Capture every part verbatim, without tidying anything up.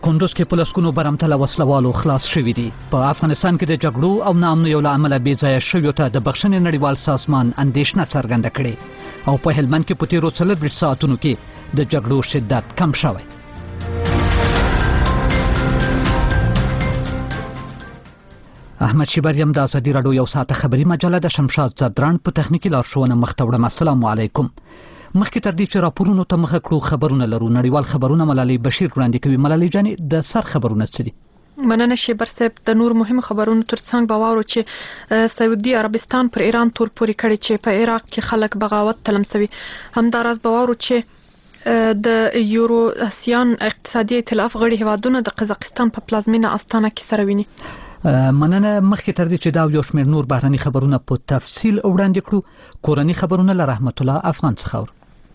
کندوز کې په لسګونو برمتله وسلوالو خلاص شوي دي. په افغانستان کې د جګړو او ناامنیو له امله بې ځایه شویو ته د بخښنې نړیوال سازمان اندېښنه څرګنده کړې او په هلمند کې په تېرو څلرویشت ساعتونو کې د جګړو شدت کم شوی. احمد شیبریم د ازادي راډیو یو ساعته خبري مجله د شمشاد زدران په تخنیکي لارښوونه مخته وړم. السلام علیکم. مخکې تر دې چې راپورونو ته مخه کړو خبرونه لرو. نړیوال خبرونه ملالۍ بشیر وړاندې کوي. ملالۍ جانې د سر خبرونه څه دي؟ مننه شیبر صاحب. د نور مهم خبرونو ترڅنګ به واورو چې سعودي عربستان پر ایران تور پورې کړی چې په عراق کې خلک بغاوت تلمسوي. همداراز به واورو چې د یورو اسیان اقتصادي ائتلاف غړي هیوادونه د قزاقستان په پلازمینه استانه کې سره ویني. مننه. مخکې تر دې چې دا یو شمېر نور بهرني خبرونه په تفصیل وړاندې کړو، کورني خبرونه له رحمت الله افغان څخه اورو.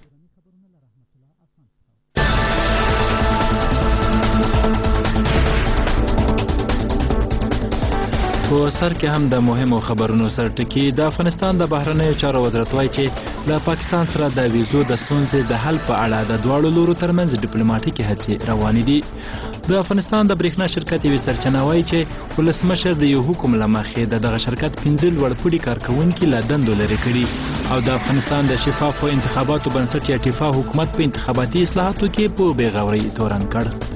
په سر کې هم د مهمو خبرونو سرټکی. د افغانستان د بهرنیو چارو وزارت وایي چې له پاکستان سره د ویزو د ستونزې د حل په اړه د دواړو لورو ترمنځ ډیپلوماټیکي هڅې روانې دي. د افغانستان د برېښنا شرکت یوې سرچینه وایي چې ولسمشر د یو حکم له مخې د دغه شرکت پنځه لوړپوړي کارکوونکي له دندو لرې کړي او د افغانستان د شفافو انتخاباتو بنسټ یا ټیفا حکومت په انتخاباتي اصلاحاتو کې په بېغورۍ تورن کړ.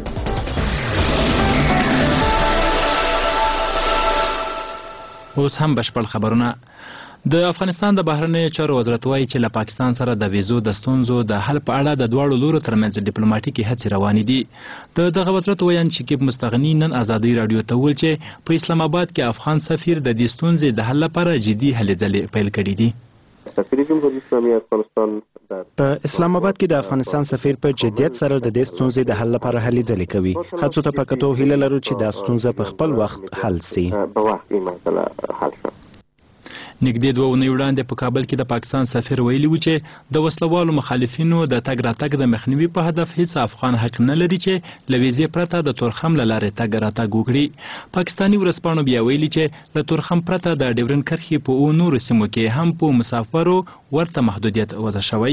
اوس هم بشپړ خبرونه. د افغانستان د بهرنیو چارو وزارت وایي چې له پاکستان سره د ویزو د ستونزو د حل په اړه د دواړو لورو ترمنځ ډیپلوماټیکي هڅې روانې دي. د دغه وزارت ویان شکیب مستغني نن ازادي راډیو ته وویل چې په اسلام آباد کې افغان سفیر د دې ستونزې د حل لپاره جدي هلې ځلې پیل کړي دي. سفیر جمهوریت اسلامي افغانستان په اسلام آباد کې د افغانستان سفیر په جدیت سره د دې ستونزې د حل لپاره هلې ځلې کوي. هڅو ته په کتو هیله لرو چې دا ستونزه په خپل وخت حل سي. نږدې دوه اونۍ وړاندې په کابل کې د پاکستان سفیر ویلي و چې د وسلوالو مخالفینو د تګ راتګ د مخنیوي په هدف هیڅ افغان حق نه لري چې له ویزې پرته د تورخم له لارې تګ راتګ وکړي. پاکستاني ورځپاڼو بیا ویلي چې له تورخم پرته د ډیورن کرښې په اوو نورو سیمو کې هم په مسافرو ورته محدودیت وضع شوی.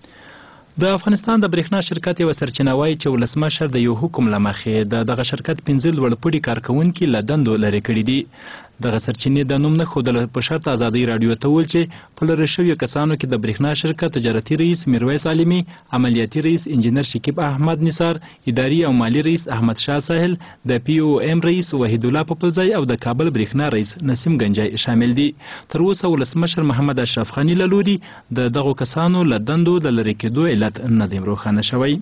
د افغانستان د برېښنا شرکت یوه سرچینه وایي چې ولسمشر د یو حکم له مخې د دغه شرکت پنځه لوړپوړي کارکوونکي له دندو لرې کړي دي. دغه سرچینې د نوم نه ښودلو په شرط ازادي راډیو ته وویل چې په لرې شویو کسانو کې د برېښنا شرکت تجارتي رئیس میرویس عالمي، عملیاتي رئیس انجینر شکیب احمد نثار، اداري او مالی رئیس احمد شاه ساحل، د پی او ام رئیس وحید الله پپلزی او د کابل برېښنا رئیس نسیم گنجای شامل دي. تر اوسه ولسمشر محمد اشرف غني له لوري د دغو کسانو له دندو د لرې کېدو علت نه دی روښانه شوی.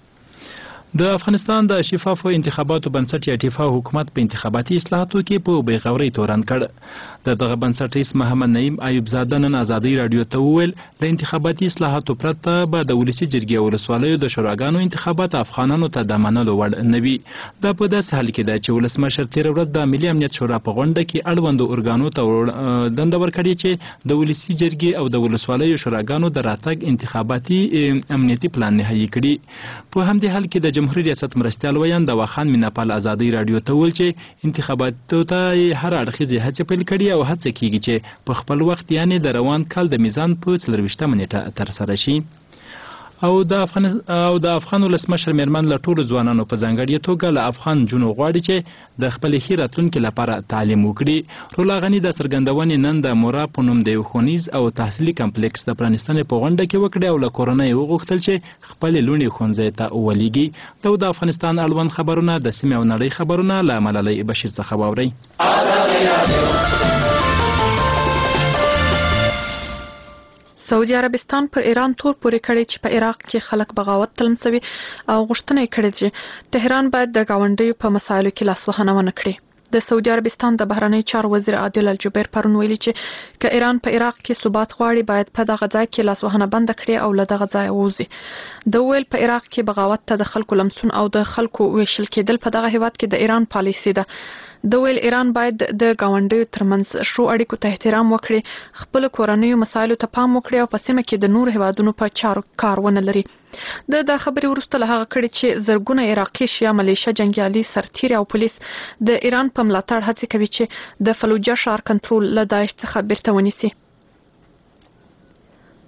د افغانستان د شفافو انتخاباتو بنسټ یا ټیفا حکومت په انتخاباتي اصلاحاتو کې په بېغورۍ تورن کړ. د دغه بنسټ رئیس محمد نعیم ایوب زاده نن ازادي راډیو ته وویل له انتخاباتي اصلاحاتو پرته به د ولسي جرګې او ولسوالیو د شوراګانو انتخابات افغانانو ته د منلو وړ نه وي. دا په داسې حال کې ده چې ولسمشر تېره ورځ د ملي امنیت شورا په غونډه کې اړوندو ارګانو ته دنده ورکړې چې د ولسي جرګې او د ولسوالیو شوراګانو د راتګ انتخاباتي امنیتي پلان نهایي کړي. په همدې حال کې د جمهوریت ریاست مرستیال ویان د واخان میناپال ازادي راډیو ته ویل چې انتخاباتو ته هر اړخیزې هڅې پیل کړي او هڅه کیږي چې په خپل وخت یعنې د روان کال د میزان په څلرویشتمه نیټه ترسره شي. او د افغان او د افغان ولسمشر میرمن له ټولو ځوانانو په ځانګړې توګه له افغان نجونو غواړي چې د خپلې ښې راتلونکي لپاره تعلیم وکړي. رولا غني د څرګندونې نن د مورا په نوم د یو ښوونیز او تحصیلي کمپلیکس د پرانیستنې په غونډه کې وکړې او له کورنۍ یې وغوښتل چې خپلې لوڼې ښوونځي ته ولېږي. دا د افغانستان اړوند خبرونه د سیمې او نړۍ خبرونه له ملالۍ بشیر څخه واورئ. سعودي عربستان پر ایران تور پورې کړی چې په عراق کې خلک بغاوت تلمسوي او غوښتنه یې کړې چې تهران باید د ګاونډیو په مسایلو کې لاسوهنه ونه کړي. د سعودي عربستان د بهرنیو چارو وزیر عادل الجبیر پرون ویلي چې که ایران په عراق کې ثبات غواړي باید په دغه ځای کې لاسوهنه بند کړي او له دغه ځای ووځي. د ویل په عراق کې بغاوت ته د خلکو لمسون او د خلکو ویشل کېدل په دغه هیواد کې د ایران پالیسي ده. د ویل ایران باید د ګاونډیو ترمنځ شو اړیکو ته احترام وکړي، خپل کورنیو مسایلو ته پام وکړي او په سیمه کې د نور هیوادونو په چارو کار ونه لري. د دا خبرې وروسته له هغه کړي چې زرګونه عراقي شیا ملیشه جنګیالي سرتیري او پولیس د ایران په ملاتړ هڅې کوي چې د فلوجه ښار کنټرول له داعش څخه بیرته ونیسي.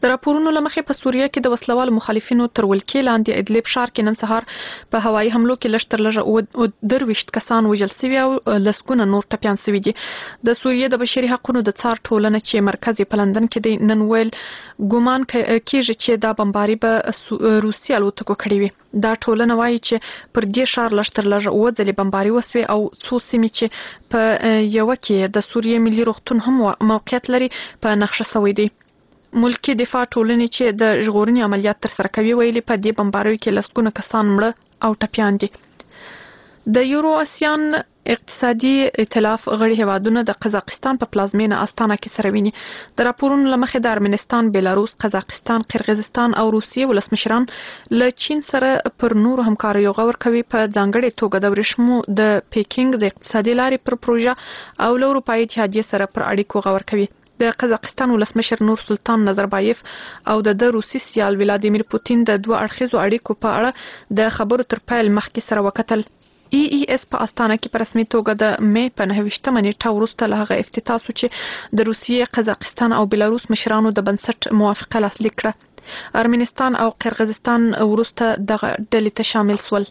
د راپورونو لمخې په سوریه کې د وسلوال مخالفینو تر ولکې لاندې ادلب ښار کې نن سهار په هوایي حملو کې لږ تر لږه درویشت کسان وژل شوي او لسګونه نور ټپیان شوي دي. د سوریې د بشري حقوقو د څار ټولنه چې مرکز په لندن کې دی نن ویل ګومان کیږي چې دا بمباري به روسي الوتکو کړې وي. دا ټولنه وایي چې پر دې ښار لږ تر لږه اووه ځلې بمباري وسوې او څو سیمې چې په یوه کې د سوریې ملي روغتون هم موقعیت لري په نقشه شوی دی. ملکی دفاع ټولنې چې د ژغورنې عملیات ترسره کوي ویلي په دې بمباریو کې لسګونه کسان مړه او ټپیان دي. د یورو آسیان اقتصادي ائتلاف غړي هیوادونه د قزاقستان په پلازمینه استانا کې سره ویني. د راپورونو لمخې د ارمنستان، بیلاروس، قزاقستان، قرغیزستان او روسیې ولسمشران له چین سره پر نورو همکاریو غور کوي، په ځانګړې توګه د ورېښمو د پیکینګ د اقتصادي لارې پر پروژه او له اروپایي اتحادیې سره پر اړیکو غور کوي. د قزاقستان ولسمشر نور سلطان نظربایف او د روسي سیال ولادیمیر پوتین د دوه اړخیزو اړیکو په اړه د خبرو تر پیل مخکې سره وکتل. ای ای اس په استانه کې په رسمي توګه د مې په نهه ویشتمه نیټه وروسته له هغه افتتاح شو چې د روسیې، قزاقستان او بیلاروس مشرانو د بنسټ موافقه لاسلیک کړه. ارمنستان او قرغیزستان وروسته دغه ډلې ته شامل شول.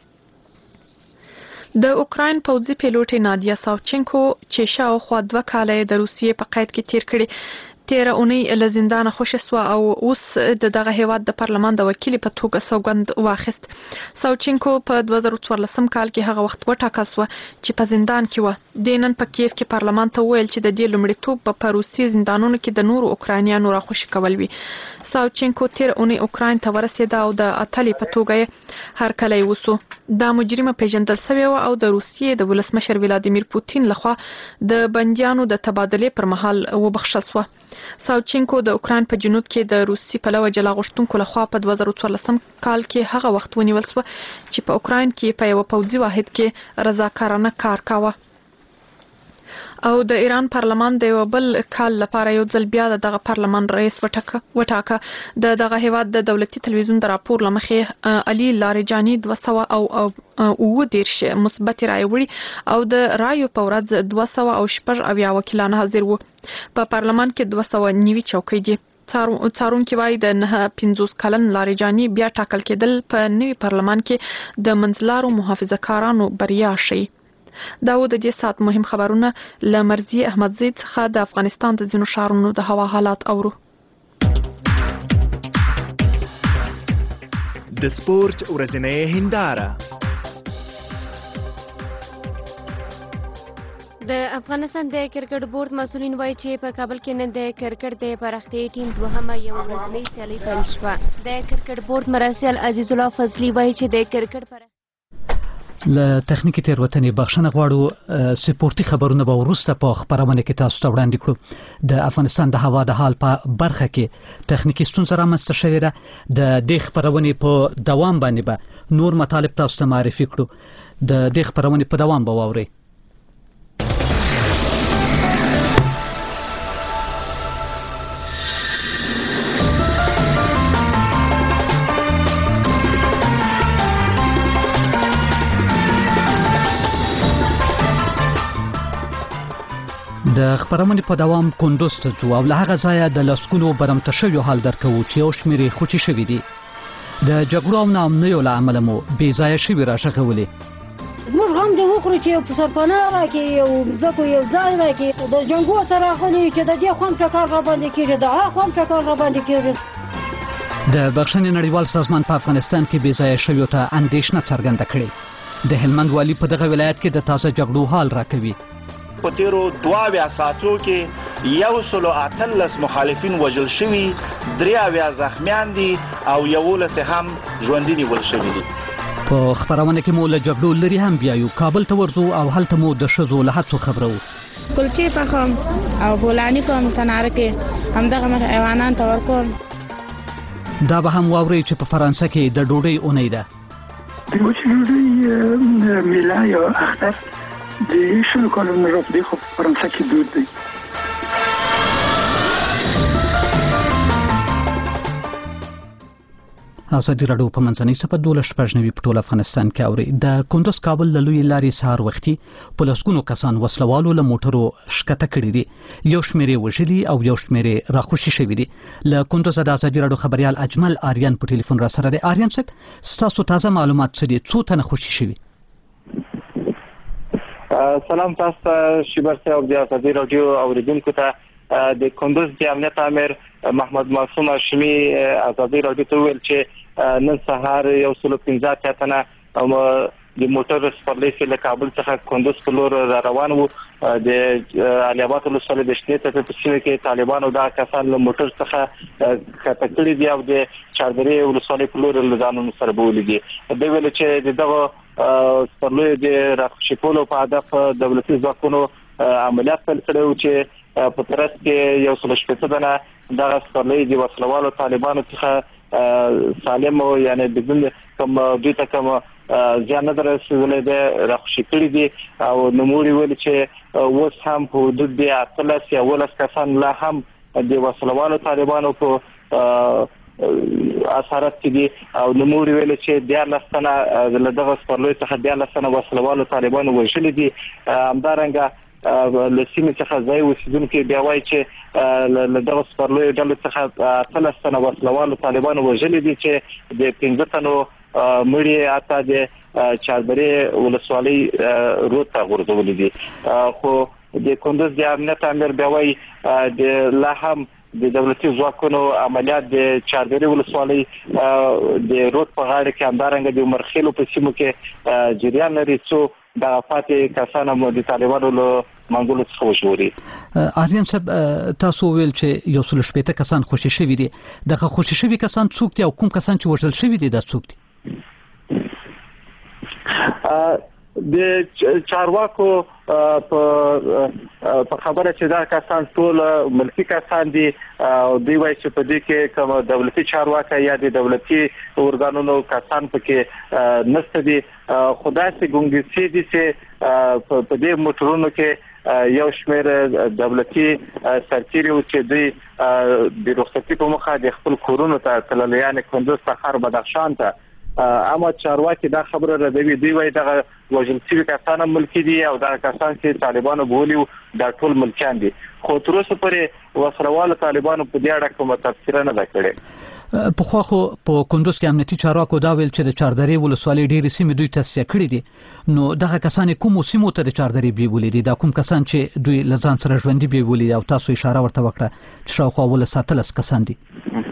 د اوکراین پوځي پیلوټ نادیا ساوچنکو چې شاوخوا دوه کاله د روسیې په قید کې تیر کړي تیره اونۍ له زندانه خوشې سوه او اوس د دغه هیواد د پارلمان د وکیلې په توګه سوګند واخیست. ساوچنکو په دوه زره څوارلسم کال کې هغه وخت وټاکل سوه چې په زندان کې وه. د نن په کیف کې پارلمان ته وویل چې د دې لومړیتوب به په روسي زندانونو کې د نورو اوکراینیانو راخوشي کول وي. ساوچنکو تیره اونۍ اوکراین ته ورسېده او د اتلې په توګه یې هرکلی وسو. دا مجرمه پیژندل شوې وه او د روسیې د ولسمشر ولادیمیر پوتین لخوا د بندیانو د تبادلې پر مهال وبخښل شوه. ساوچنکو د اوکراین په جنوب کې د روسي پلوه جلا غوښتونکو لخوا په دوه زره څوارلسم کال کې هغه وخت ونیول شوه چې په اوکراین کې په یو پوځي واحد کې رضاکارانه کار کاوه. او د ایران پارلمان د یو بل کال لپاره یو ځل بیا دغه پارلمان رئیس وټاکه. د دغه هیواد د دولتي تلویزیون د راپور لمخې علي لاریجاني دوه سوه او اووه دېرش مثبتې رایې وړي او د رایو په ورځ دوه سوه او شپږ اویا وکیلان حاضر وو. په پارلمان کې دوه سوه نوي چوکۍ دي. څارونکي وایي د نهه پنځوس کلن لاریجاني بیا ټاکل کېدل په نوي پارلمان کې د منځلارو محافظه کارانو بریا ښیي. دا و د دې ساعت مهم خبرونه له مرضیه احمدزی څخه د افغانستان د ځینو ښارونو د هوا حالات اورو. د سپورت ورځنۍ هنداره. د افغانستان د کرکټ بورډ مسؤلین وایي چې په کابل کې نن د کرکټ د پراختیا ټیم دوهمه یو ورځنۍ سیالي پیل شوه. د کرکټ بورډ مرستیال عزیز الله فضلي وایي چې د کرکټ پر له تخنیکی تیروتنې بخښنه غواړو. سپورتي خبرونه به وروسته په خبرونه کې تاسو ته وړاندې کړو. د افغانستان د هوا د حال په برخه کې تخنیکی ستونزه رامنځته شوې ده. د دې خبرونې په دوام باندې به نور مطالب تاسو ته معرفي کړو. د دې خبرونې په دوام به واورئ. د خبرونې په دوام کندوز ته ځو او له هغه ځایه د لسګونو برمته شویو حال درکوو چې یو شمېر یې خوچې شوي دي. د جګړو او ناامنیو له امله مو بې ځایه شوي راغږولې. زموږ غم دې وخوري چې یو سرپناه راکړي، یو ځمکو یو ځای راکړي، د جنګو سره غلي چې د دې خوم ټکر راباندې کېږي، د هغه خوم ټکر راباندې کېږي. د بخښنې نړیوال سازمان په افغانستان کې بې ځایه شویو ته اندېښنه څرګنده کړې. د هلمند والي په دغه ولایت کې د تازه جګړو حال راکوي. په تیرو دوه اویا ساعتو کې یو سلو اتلس مخالفین وژل شوي، درې اویا زخمیان دي او یولس هم ژوندي نیول شوي دي. په خبرونه کې مو له جګړو لري هم بیایو. کابل ته ورځو او هلته مو د ښځو له هڅو خبرو. کلچې پخوم او بولاني کوم تناره کې همدغه مخ ایوانان ته ورکوم. دا به هم واورئ چې په فرانسه کې د ډوډۍ اونۍ ده. د وچې ډوډۍ میله یا اختر د شلو کالونو راپدې خو په فرانسه کې دود دی. ازادي راډیو په منځنۍ صفه دولس شپږ نوي په ټول افغانستان کې اوري. د کندوز کابل له لوی لارې سهار وختي په لسګونو کسان وسلوالو له موټرو ښکته کړي دي. یو شمېر یې وژلي او یو شمېر یې راخوشي شوي دي. له کندوز د ازادي راډیو خبريال اجمل آریان په ټلیفون را سره دی. آریان صاحب، ستاسو تازه معلومات څه دي؟ څو تنه خوشي شوي؟ سلام تاسو ته شیبر صاحب، د ازادي راډیو اوریدونکو ته د کندوز د امنیت امیر محمد معصوم هاشمي ازادي راډیو ته ویل چې نن سهار یو سل پنځه تنه د موټر سپرلۍ له کابل څخه کندوز په لور را روان وو. د علي آباد ولسوالۍ د شنې ته په سیمه کې طالبانو دا کسان له موټر څخه کټه کړي دي او د چاردرې ولسوالۍ په لور له ځانونو سره بولي دي. دوی ویل چې دغه سپرلۍ د راخوشي کولو په هدف دولتي ځواکونو عملیات پیل کړي وو چې په ترڅ کې یو څل شپږ دنه دغه سپرلۍ د وسلوالو طالبانو څخه سالم او یعنی بدون کوم دوی ته کوم ځان نه درسولې ده راخوشي کړي دي او نوموړي ویل چې اوس هم په حدود د اتلس یا ولس کسان لا هم د وسلوالو طالبانو په اثرات کې دي او نوموړي ویل چې د لستنه د دغه سپرلۍ څخه د لستنه وسلوالو طالبانو وژلي دي. همدارنګه لسیمه څخه ځای اوسیدونکو بیا وایي چې له دغه سپرلۍ ډلې څخه اتلس تنه وسلوالو طالبانو وژلي دي چې د پنځه تنو مړي اته د چاردرې ولسوالۍ روډ ته غورځولي دي. خو د کندوز د امنیت امیر بیا وایي د لا هم د دولتي ځواکونو عملیات د چاردرې ولسوالۍ د روډ په غاړه کې همدارنګه د عمرخیلو په سیمو کې جریان لري څو د فاتح کسان مو د طالبانو له منګولو څخه وشوري. آریان صاحب، تاسو ویل چې یو څل شپږ کسان خوشي شوي دي. دغه خوشي شوي کسان څوک دي او کوم کسان چې وژل شوي دي دا څوک دي؟ د چارواکو په خبره چې دا کسان ټول ملکی کسان دي او دوی وایي چې په دې کې کوم دولتي چارواکي یا د دولتي اورګانونو کسان پکې نشته دي. خدای سي ګونګسي دي چې په دې موټرونو کې یو شمېر دولتي سرتیري او چې دوی د رخصتي په مخه د خپل کورونو ته تلل، یعنی کندوز ته خر بدخشان ته. اما چارواکي دا خبره ردوي، دوی وایي دغه وژل شوي کسان ملکی دي او دا کسان چې طالبانو بولي دا ټول ملکیان دي. خو تر اوسه پورې وسلوالو طالبانو په دې اړه کومه تفسیر نه ده کړې. په خو خو په کندوز کې امنیتي چارواکو دا ویل چې د چاردرې ولسوالۍ ډېرې سیمې دوی تصفیه کړي دي. نو دغه کسان کوم سیمو ته د چاردرې بیولي دي؟ دا کوم کسان چې دوی له ځان سره ژوندي بیولي او تاسو اشاره ورته وکړه چې شاوخوا ولس اتلس کسان دي؟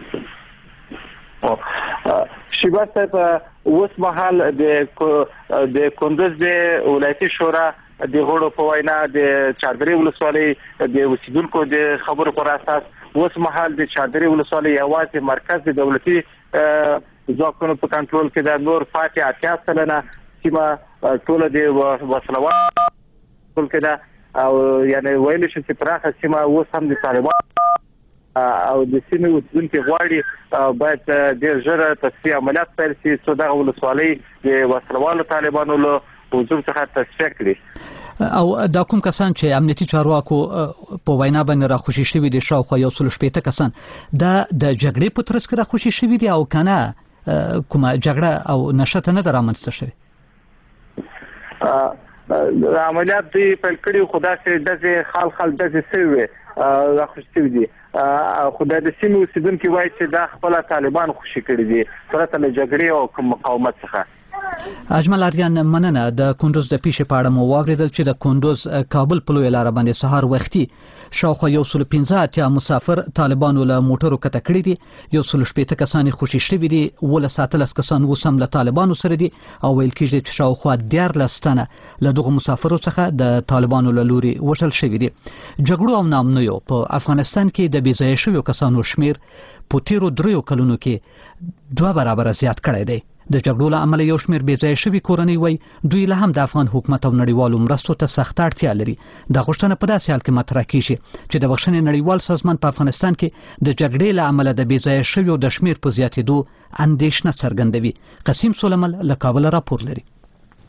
شیبر صاحب، اوس مهال د د کندوز د ولایتي شورا د غړو په وینا د چاردرې ولسوالۍ د اوسیدونکو د خبرو پر اساس اوس مهال د چاردرې ولسوالۍ یوازې مرکز د دولتي ځواکونو په کنټرول کې د نور فاتح اتیا سلنه سیمه ټول د وسلوالو ټول کې ده او یعنی ویل شي چې پراخه سیمه اوس هم د طالبانو او د سیمې اوسیدونکو غواړي باید ډېر ژر تصفیه عملیات پیل شي څو دغه ولسوالۍ د وسلوالو طالبانو له حضور څخه تصفیه کړي. او دا کوم کسان چې امنیتي چارواکو په وینا باندې راخوشي شوي دي شاوخوا یو سل شپږ کسان، دا د جګړې په ترڅ کې راخوشي شوي دي او کنه کومه جګړه او نشته نه رامنځته شوي؟ عملیات دی پیل کړي خو داسې داسې خال خال داسې سوي راخوشي دي. خدای د سیمې اوسیدونکو وایي چې دا خپل طالبان خوشي کړي دي پرته له جګړې او کوم مقاومت څخه. اجمل آریان، مننه. د کندوز د پیښې په اړه مو واوریدل چې د کندوز کابل په لویه لاره باندې سهار وختي شاوخوا یو سل پنځه اتیا مسافر طالبانو له موټرو کته کړي دي. یو سل شپږ کسان خوشي شوي دي، ولس اتلس کسان اوس هم له طالبانو سره دي او ویل کېږي چې شاوخوا دیارلس تنه له دغه مسافرو څخه د طالبانو له لوري وژل شوي دي. جګړو او ناامنیو په افغانستان کې د بې ځایه شویو کسانو شمیر په تیرو دریو کلونو کې دوه برابره زیات کړی دی. د جګړو له امله یو شمېر بې ځایه شوي کورنۍ وایي دوی له هم د افغان حکومت او نړیوالو مرستو ته سخت اړتیا لري. دا غوښتنه په داسې حال کې مطرح کیږي چې د بخښنې نړیوال سازمان په افغانستان کې د جګړې له امله د بې ځایه شویو د شمیر په زیاتېدو اندېښنه څرګندوي. قسیم سلیمان له کابل راپور لري.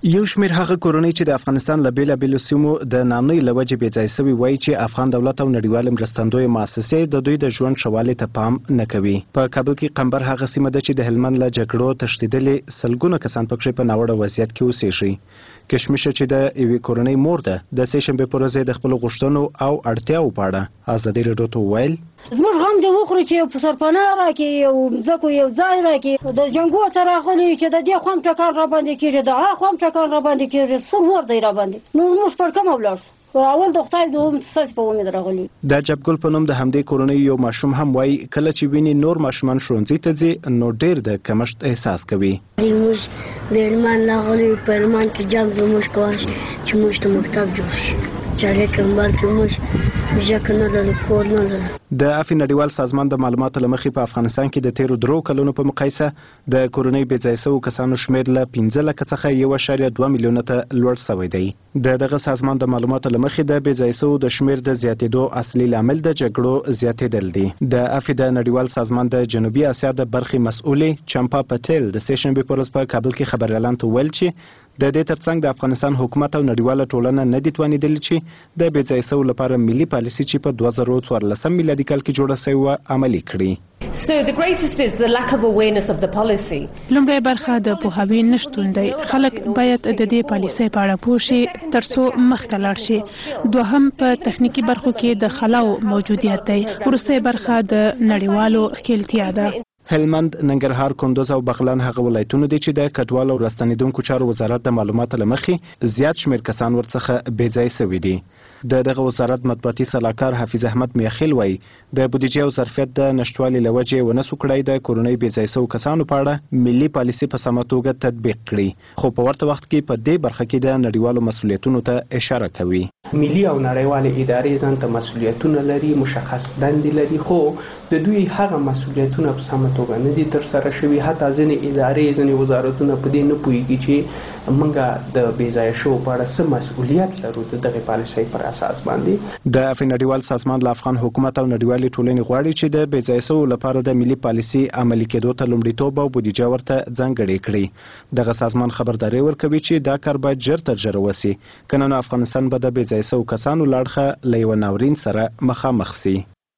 یو شمېر هغه کورنۍ چې د افغانستان له بېلابېلو سیمو د نانۍ له وجې بېځای سوي وایي چې افغان دولت او نړیوالې مرستندویه مؤسسې د دوی د ژوند ښه والي ته پام نه کوي. په کابل کې قمبر هغه سیمه ده چې د هلمند له جګړو تښتېدلې سلګونه کسان پکښې په ناوړه وضعیت کې اوسېږي. کشمیشه چې د یوې کورنۍ مور ده د سې شنبې په ورځ د خپلو غوښتنو او اړتیاو په اړه ازادي راډیو ته وویل زموږ غم دې وخوري چې یو په سرپناه راکړي، یو ځمکو یو ځای راکړي، د جنګو څخه راغلي چې د دې خوم ټکان راباندې کېږي، د هغه خوم ټکان راباندې کېږي، څه مور دی راباندې. نو موږ پر کومه ولاړ شو؟ اول د خدای د ستاسې په امید راغلي. د جبګل په نوم د همدې کورنۍ یو ماشوم هم وایي کله چې ویني نور ماشومان ښوونځي ته ځي نو ډېر د کمښت احساس کوي. موږ د هلمند راغلي، په هلمند کې جنګ زموږ کولی چې موږ ته مکتب جوړ شي، چې کمبل کې موږ ژکه نه لرو، کور نه لرو. د افي نړیوال سازمان د معلوماتو له مخې په افغانستان کې د تیرو درو کلونو په مقایسه د کورنۍ بېځای سوو کسانو شمېر له پنځه لکه څخه یو اعشاریه دوه میلیونه ته لوړ سوی دی. د دغه سازمان د معلوماتو له مخې د بېځای سوو د شمېر د زیاتېدو اصلي لامل د جګړو زیاتېدل دي. د افي د نړیوال سازمان د جنوبي اسیا د برخې مسؤلې چمپا پټیل د سې شنبې په ورځ په کابل کې خبریالانو ته وویل چې د دې ترڅنګ د افغانستان حکومت او نړیواله ټولنه نه دي توانېدلي چې د بېځای سوو لپاره ملي پالیسي چې په دوه زره څوارلسم میلادي کال کې جوړه سوې وه عملي کړي. So the greatest is the lack of awareness of the policy. لومړی برخه د پوهاوي نشتون دی. خلک باید د دې پالیسۍ په اړه پوه شي ترڅو مخته لاړ شي. دوهم په تخنیکی برخو کې د خلاو موجودیت دی. وروستۍ برخه د نړیوالو ښکېلتیا ده. هلمند، ننګرهار، کندوز او بغلان هغه ولایتونه دي چې د کډوالو او راستنېدونکو چارو وزارت د معلوماتو له مخې زیات شمېر کسان ورڅخه بېځای سوي دي. د دغه وزارت مطبوعاتي سلاکار حفیظ احمد میاخیل وایي د بودیجې او ظرفیت د نشتوالي له وجې ونسو کړی د کورنۍ بېځای سوو کسانو په اړه ملي پالیسي په سمه توګه تطبیق کړي، خو په ورته وخت کې په دې برخه کې د نړیوالو مسؤلیتونو ته اشاره کوي. ملي او نړیوالې ادارې ځان ته مسؤلیتونه لري، مشخص دندې لري، خو د دوی هغه مسؤلیتونه په سمه توګه نه دي ترسره شوي. حتی ځینې ادارې، ځینې وزارتونه په دې نه پوهېږي چې موږ د بېځایه شوو په اړه څه مسؤلیت لرو د دغې پالیسۍ پر اساس باندې. د افغان نړیوال سازمان له افغان حکومت او نړیوالې ټولنې غواړي چې د بېځای سوو لپاره د ملي پالیسي عملي کېدو ته لومړیتوب او بودیجه ورته ځانګړې کړي. دغه سازمان خبرداری ورکوي چې دا کار باید ژر تر ژره وسي، کنه نو افغانستان به د بېځای سوو کسانو له اړخه له یوه ناورین سره مخامخ سي.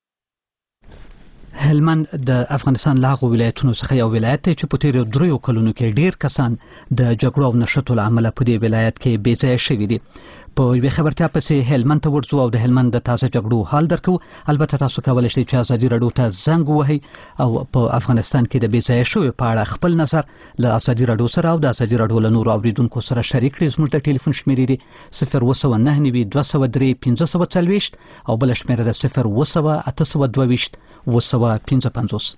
هلمند د افغانستان له هغو ولایتونو څخه یو ولایت دی چې په تیرو دریو کلونو کې ډیر کسان د جګړو او نښتو له امله په دې ولایت کې بېځایه شوي دي. په یوې خبرتیا پسې هلمند ته ورځو او د هلمند د تازه جګړو حال درکو. البته تاسو کولی شئ چې ازادي راډیو ته زنګ ووهئ او په افغانستان کې د بېځایه شویو په اړه خپل نظر له ازادي راډیو سره او د ازادي راډیو له نورو اوریدونکو سره شریک کړئ. زموږ د ټلیفون شمېرې دي صفر اوه سوه نهه نوي دوه سوه درې پنځه سوه څلوېښت او بله شمېره ده صفر اوه سوه اته سوه دوه ویشت اوه سوه پنځه پنځوس.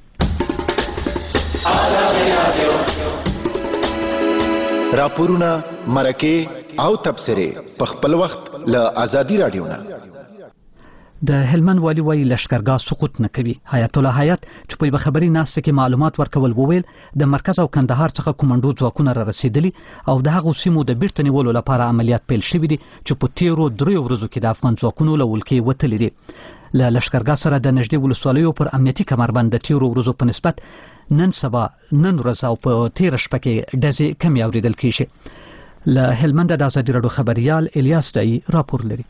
راپورونه، مرکې او تبصرې په خپل وخت له ازادي راډیو نه. د هلمند والي وایي لښکرګاه سقوط نه کوي. حیات الله حیات چې په یوه خبري ناسته کې معلومات ورکول وویل د مرکز او کندهار څخه کومنډو ځواکونه را رسېدلي او د هغو سیمو د بیرته نیولو لپاره عملیات پیل شوي دي چې په تیرو دریو ورځو کې د افغان ځواکونو له ولکې وتلي دي. له لښکرګاه سره د نږدې ولسوالیو پر امنیتي کمربند د تیرو ورځو په نسبت نن سبا نن ورځ او په تیره شپه کې ډزې کمې اورېدل کېږي. له هلمند د ازادي راډیو خبریال الیاس ډایی راپور لري.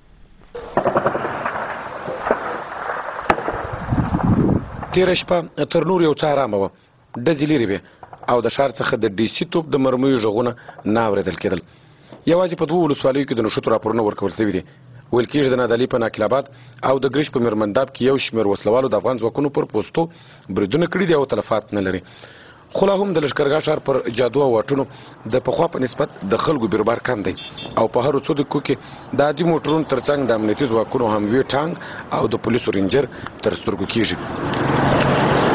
تیره شپه تر نور یو څه ارامه وه، ډزې لرې وې او د ښار څخه د ډیسي توپ د مرمیو غږونه نه اورېدل کېدل. یوازې په دوو ولسوالیو کې د نښتو راپورونه ورکول شوي دي. ویل کېږي د نادعلي په ناقل آباد او د ګرش په میرمنداب کې یو شمېر وسلوالو د افغان ځواکونو پر پوستو بریدونه کړي دي او تلفات نه لري. خو لا هم د لښکرګاه ښار پر جادو او واټونو د پخوا په نسبت د خلکو بیروبار کم دی او په هرو څو دقیقو کې د عادي موټرونو ترڅنګ د امنیتي ځواکونو هموی ټانک او د پولیسو رینجر تر سترګو کېږي.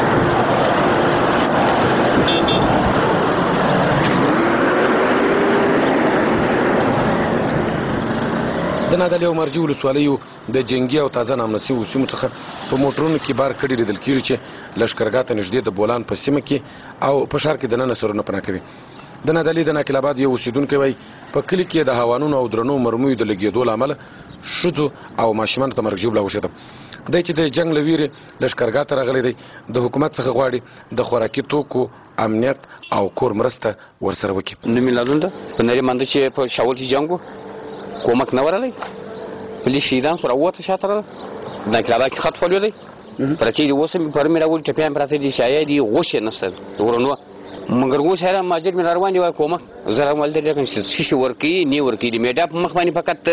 د نادعلي او مرجې ولسوالیو د جنګي او تازه نامنه شویو سیمو څخه په موټرونو کې بار کډې لیدل کېږي چې لښکرګاه ته نږدې د بولان په سیمه کې او په ښار کې دننه سرونه پناه کوي. د نادعلي د ناقل آباد یو اوسېدونکی وایي په کلي کې د هوانونو او درنو مرمیو د لګېدو له امله ښځو او ماشومانو ته مرګ ژوبله وشېده. دی چې د جنگ لویری لشکرګاه ته راغلی دی د حکومت څخه غواړي د خوراکي توکو امنیت او کور مرسته ورسره وکړي. نو میلادون ده په نړۍ باندې چې په شاول کې جنگ کومک نه ورغلی پلی شهیدان سره وته شاتره د کلابا کې خط فولو دی پرچې دی وسم پر مې راول ټپیان پراته دي شایې دي غوښه نسته ورونو مګر غوښه هر ماجر مې روان دي کومک زره ول دي کنه شیشه ورکی نی ورکی دی میډا په مخ باندې فقط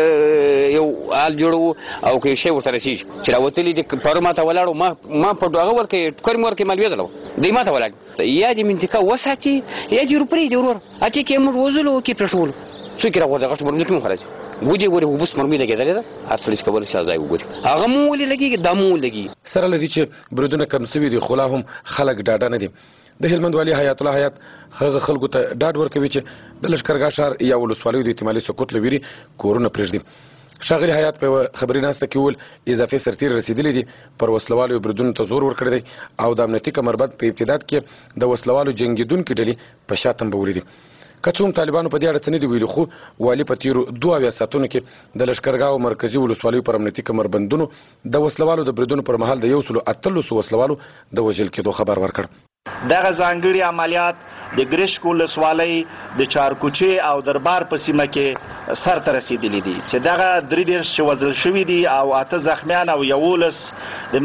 یو آل جوړو او کې شی ورته راشي چې راوتلی دي پر ما ته ولاړو ما ما په دغه ورکه کور مور کې مالوي زلو دی ما ته ولاړ یا دې منطقه وساتي یا دې روپری دی ورور اته کې موږ وزلو کې پرشول څو کې راغله غټ مرمي کې خرج وږي ګوري وبس مرمي لګیدل ده اصلي کول شي ځای وګوري هغه مو ولې لګي دمو لګي سره لدی چې برودونه کم سوي دي خلاهم خلک ډاډه نه دي. د هلمند والي حیات الله حیات هغه خلکو ته ډاډ ورکوي چې د لشکرګاه ښار یا ولسوالیو د احتمالي سقوط لویري کورونه پرېږدي. ښاغلي حیات په خبري ناسته کې ول اضافي سرتیر رسیدلې دي پر وسلوالو برودونو ته زور ورکړی دی او د امنیتي کمربند په ابتداد کې د وسلوالو جنګیدونکو ډلې په شا تنبولې دي. که څوم طالبانو په دې اړه څه نه دي ویلي خو والي په تیرو دوه اویا ساعتونو کې د لشکرګاه مرکزي ولسوالیو پر امنیتي کمربندونو د وسلوالو د بریدونو پر مهال د یو سلو اتلسو وسلوالو د وژل کېدو خبر ورکړ. دغه ځانګړي عملیات د ګریشک ولسوالۍ د چارکوچي او دربار په سیمه کې سرته رسیدلي دي چې دغه درې دېرش وژل شوي دي او اته زخمیان او یولس د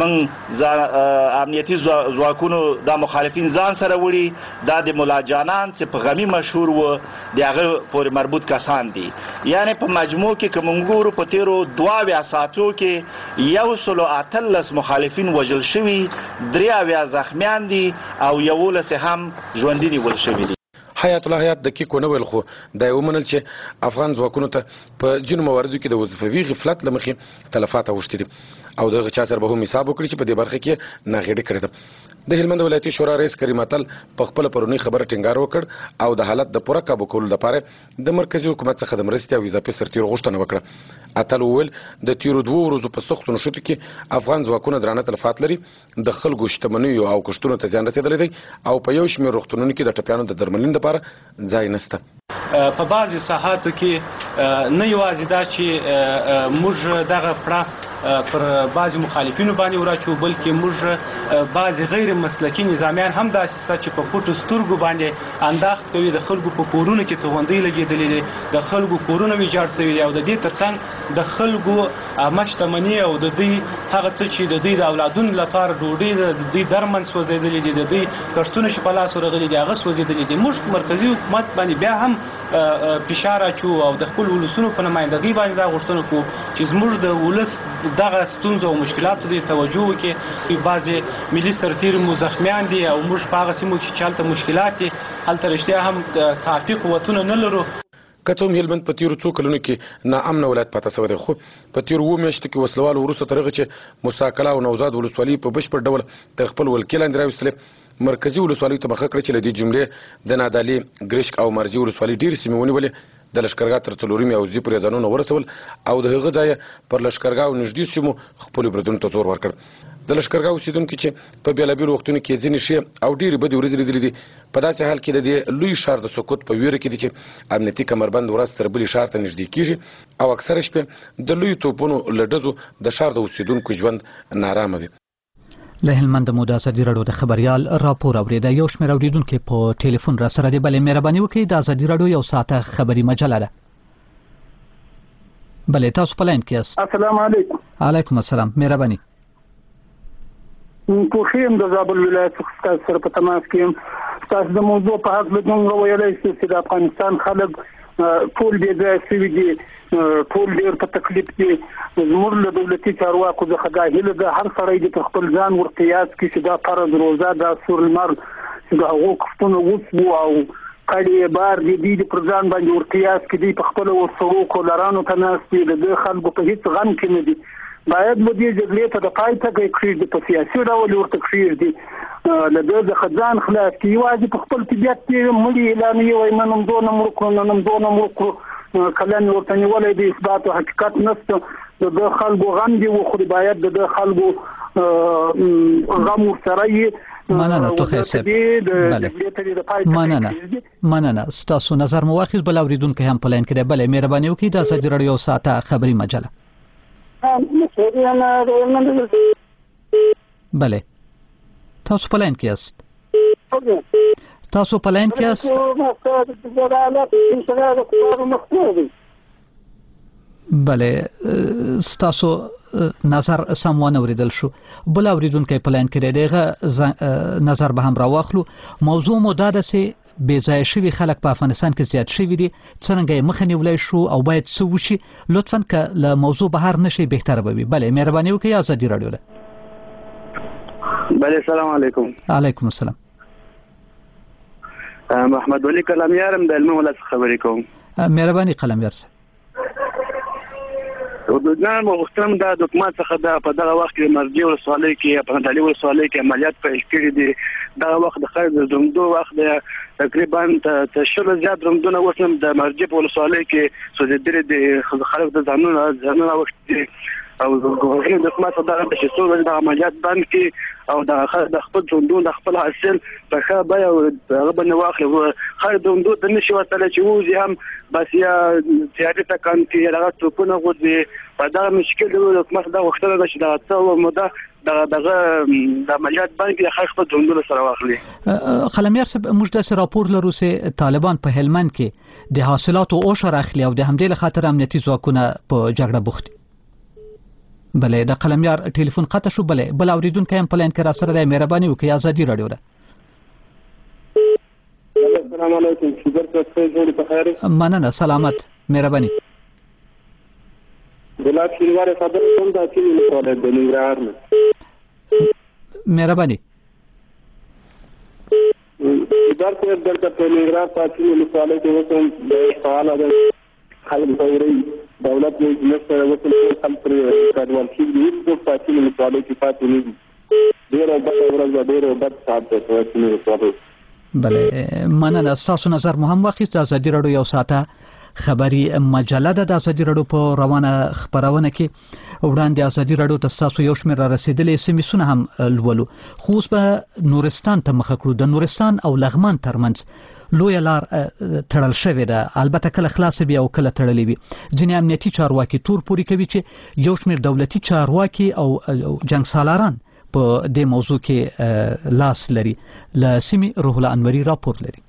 موږ امنیتي ځواکونو دا مخالفین ځان سره وړي دا د ملا جانان چې په غمي مشهور و د هغه پورې مربوط کسان دي. یعنی په مجموع کې که موږ ګورو په تیرو دوه اویا ساعتو کې یو سلو اتلس مخالفین وژل شوي درې اویا زخمیان دي او یولس هم ژوندي نیول شوي دي. حیات الله حیات د کیکو نه ویل خو دا ومنل چې افغان ځواکونو ته په ځینو مواردو کې د وظیفوي غفلت له مخې تلفات اوښتي دي او دغه چا سره به هم حساب وکړي چې په دې برخه کې ناغېړي کړې ده. د هلمند ولایتي شورا رئیس کریم اتل په خپل پرونی خبره ټینګار وکړ او د حالت د پوره کابو کولو لپاره د مرکزی حکومت څخه د مرستې او اضافي سرتیرو غوښتنه وکړه. اتل وویل د تیرو دوه ورځو په سختو نښتو کې افغان ځواکونه درانه تلفات لري د خلکو شتمنیو او کښتونو ته زیان رسېدلی دی او په یو شمېر روغتونونو کې د ټپیانو د درملنې لپاره ځای نشته. په بعضې ساحاتو کې نه یوازې دا چې موږ دغه پړه پر بعضې مخالفینو باندې وراچو بلکې موږ بعضې غیر مسلکي نظامیان هم داسې شته چې په پټو سترګو باندې انداخت کوي د خلکو په کورونو کې توغندۍ لګېدلې دي د خلکو کورونه ویجاړ شوي دي او د دې ترڅنګ د خلکو عامه شتمني او د دوی هغه څه چې د دوی د اولادونو لپاره ډوډۍ ده د دوی درمند سوځېدلي دي د دوی کښتونه چې په لاس ورغلي دي هغه سوځېدلي دي. موږ مرکزي حکومت باندې بیا هم فشار اچو او د خپل ولسونو په نمایندګۍ باندې دا غوښتنه کوو چې زموږ د ولس دغه ستونزو او مشکلاتو ته توجه وکړي. بعضې ملي سرتیر مو زخمیان دي او موږ په هغه سیمو کې چې هلته مشکلات دي هلته رښتیا هم کافي قوتونه نه لرو. که څه هم هلمند په تیرو څو کلونو کې ناامنه ولایت پاته شوی دی خو په تیرو اووه میاشتو کې وسلوالو وروسته تر هغه چې موسی کلا او نوزاد ولسوالي په بشپړ ډول تر خپل ولکې لاندې راوستلې مرکزي ولسوالۍ ته مخه کړه چې له دې جملې د نادالي ګریشک او مرجي ولسوالۍ ډېرې سیمې ونیولې د لشکرګاه تر څلورمې اوزي پورې ځانونه ورسول او د هغه ځایه پر لشکرګاه او نږدې سیمو خپلو بریدونو ته زور ورکړ. د لشکرګاه اوسېدونکي چې په بېلابېلو وختونو کې ځینې ښې او ډېرې بدې ورځې لیدلې دي په داسې حال کې د دې لوی ښار د سقوط په ویره کې دي چې امنیتي کمربند ورځ تر بلې ښار ته نږدې کېږي او اکثره شپې د لویو توپونو له ډزو د ښار د اوسېدونکو ژوند نارامه وي. له هلمند مو د ازادي راډیو د خبریال راپور اورېده. یو شمېر اورېدونکي په ټلیفون را سره دي. بلې مهرباني وکړئ د ازادي راډیو یو ساعته خبري مجله ده. بلې تاسو په لاین کې یاست. السلام علیکم. علیکم السلام. مهرباني. پوښیم د زابل ولایت څخه سره په تماس کې یم. تاسو د موضوع په حق له ویلای شئ چې د افغانستان خلک ټول بې ځایه شوي دي ټول ډېر په تکلیف دي. زموږ له دولتي چارواکو څخه دا هیله ده هر سړی دې په خپل ځان ورته یاد کړي چې دا فرض روزه دا سور لمر چې د هغو کښتونه وسوو او کړي بار دې دې پر ځان باندې ورته یاد کړي دي په خپله ورسرو کولرانو ته ناست دي د دې خلکو په هېڅ غم کې نه دي. باید مو دې جګړې ته د پای ټکی کښېږدي په سیاسي ډول ورته کښېږدي له دې څخه ځان خلاص کړي. یوازې په خپل طبیعت کې مړي اعلانوي وایي نن همدونه مړه کړو نن همدونه مړه کړو کلن ورته نیولی د اثبات او حقیقت نشته. د دې خلکو غم دي وخوري باید د دې خلکو غم ورسره یې مننه توخی صاحب. بله مننه مننه ستاسو نظر مو واخیست. بل اورېدونکی هم په لاین کې دی. بله مهرباني وکړئ د ازادي راډیو یو ساعته خبري مجله. بله تاسو په لاین کې یاست تاسو په لاین کې یاست بله تاسو نظر سموان اوریدل شو بل اوریدونکو په لاین کې دغه نظر به هم راواخلو موضوع مو دا ده چې بې ځای شوي خلک په افغانستان کې زیات شوي دي څرنګه یې مخه نیولی شو او باید څه وشي لطفا که له موضوع بهر نشي بهتره به وي بله مهرباني وکړئ ازادي راډیو ده بله سلام علیکم علیکم السلام محمد ولی کلامیارم د علمي ولایت خبرې کوم مهرباني قلمیار صاحب نه مغفتم دا حکومت څخه دا په دغه وخت کې مرجع ولسوالۍ کې په غندالي ولسوالۍ کې عملیات پیل کړي دي دا وخت د خیر د زمدو وخت تقریبا تشل زیات رمدونه وسم د مرجع ولسوالۍ کې سوځېدلې دي خلک د ځانونو ځانونو وخت او غوښنه د حکومت دا چې څو د عملیات باندې کې او د د خپل ژوندون د خپل حاصل په ښه بیا هغه باندې واخلي خیر د ژوندو د نشي وتل چې وځي هم بس یا زیاتې تکان کې هغه ټوپونه غوډي په دا مشکل د حکومت دا وختره ده چې دا څو موده دغه د عملیات باندې خلک په ژوندون سره واخلي قلمیار صاحب موږ د راپور لرو چې طالبان په هلمند کې د حاصلاتو اوشر اخلي او د همدې لخاطر امنیتي ځواکونه په جګړه بوخت بله د قلمیار ټلیفون قطع شو بله بل اوریدونکو هم په لاین کې را سره دی مهرباني وکړئ ازادي راډیو ده السلام علیکم شکر تاسو جوړ په خیر مننه سلامت مهرباني ګلاب شریوار خبر کوم دا چې نو کولای د نګران مهرباني درته درته په نګران پاتې نو کولای د وسم د سوال ده خلک دوی دولت یې نشته وسم خلک پر کډوال شي دي په پاتې نو کولای کې پاتې نه دي ډیر او بد ورځ ډیر او بد ساعت ته نو کولای بله مننه تاسو نظر مهم واخیست ازادي راډیو یو ساعته خبري مجله ده د ازادي راډیو په روانه خبرونه کې وړاندې ازادي راډیو ته تاسو یو شمېر را رسیدلې سیمسونه هم لولو خو اوس به نورستان ته مخ کړو د نورستان او لغمان ترمنځ لوی لار تړل شوې ده البته کله خلاص بیا او کله تړلې وي ځینې امنیتي چارواکي تور پوري کوي چې یو شمېر دولتي چارواکي او جنگ سالاران په دې موضوع کې لاس لري ل سیمې روح الله انوري راپور لري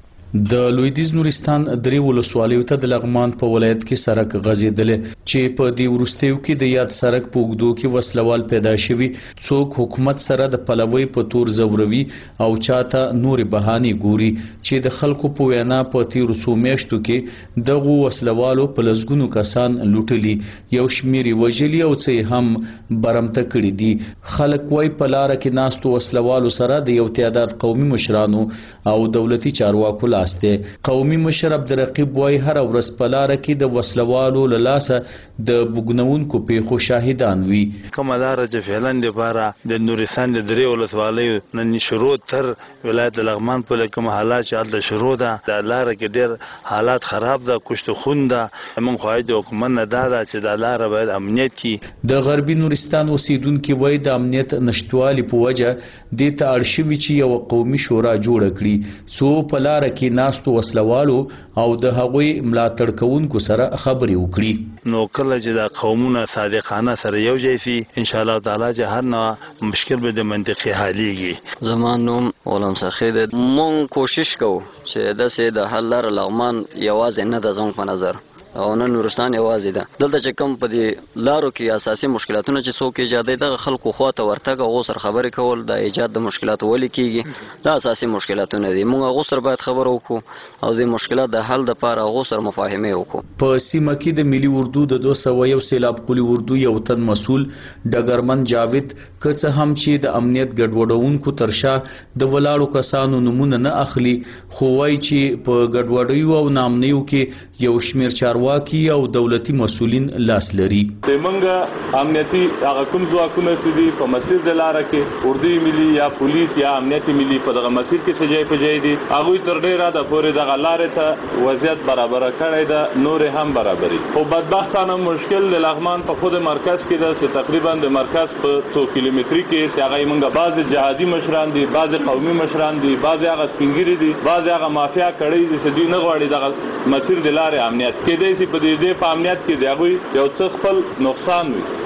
د لویدیز نورستان درې ولسوالیو ته د لغمان په ولایت کې سړک غځېدلې چې په دې وروستیو کې د یاد سړک په اوږدو کې وسلوال پیدا شوي څوک حکومت سره د پلوي په تور زوروي او چاته نورې بهانې ګوري چې د خلکو په وینا په تیرو څو میاشتو کې دغه وسلوالو په لسګونو کسان لوټلي یو شمېر وژلي او څه هم برمته کړي دي خلک وای په لار کې ناستو وسلوالو سره د یو تعداد قومي مشرانو او دولتي چارواکو لاسته قومي مشر عبدالرقیب وای هر ورځ په لار کې د وسلوالو لاسه د بګنونکو پیښو شاهدان وي کومه لار چې فعلا د لپاره د نورستان د درې ولسوالۍ نن شروع تر ولایت لغمان په کوم حالات چې د شروع ده د لار کې ډېر حالات خراب ده کوشت خون ده موږ خو د حکومت نه دا چې د لار باید امنیت کی د غربي نورستان اوسیدونکو وای د امنیت نشټوالي په وجه د ته ارشیوي چې یو قومي شورا جوړ کړي څو په لار کې ناستو وسلوالو او د هغوی ملاتړ کوونکو سره خبرې وکړي نو کله چې دا قومونه صادقانه سره یو ځای شي ان شاء الله تعالی چې هر نوع مشکل به د منطقي حلیږي زمان نوم علم سخید مون کوشش کوو چې د سه د حل لار لغمان یوازې نه د زنګ په نظر او نن نورستان یوازې ده دلته چې کم په دې لارو کې اساسي مشکلاتونه چې څوک ایجادي د خلکو خواته ورتګ او سر خبرې کول د ایجاد د مشکلاتو ولې کیږي دا اساسي مشکلاتونه دي موږ غوسر باید خبر وکړو او د مشکلات د حل لپاره غوسر مفاهمه وکړو په سیمه کې د ملي اردو د دوه سوه یو سیلاب قلی اردو یو تن مسول ډګرمن جاوید که هم چې د امنیت ګډوډونکو ترشا د ولاړو کسانو نمونه نه اخلي خو وای چې په ګډوډیو او نامنیو کې یو شمیر چارواکي او دولتي مسولین لاس لري زمونږه امنیتي هغه کوم ځواکونه سدي په مسیر د لار کې اردو ملي یا پولیس یا امنیتي ملي په دغه مسیر کې سجای په جای دي هغه تر ډیره د پورې دغه لارې ته وضعیت برابر کړی دا نور هم برابري خو بدبختانه مشکل د لغمان په خود مرکز کې ده چې تقریبا د مرکز په څو کیلومتري کې هغه موږ بعض جهادي مشران دي بعض قومي مشران دي بعض هغه سپینګری دي بعض هغه مافیا کړی دي چې دوی نه غواړي دغه مسیر د لارې امنیت کې دي چې په دې په امنیت کې دی هغه یو څه خپل نقصان وي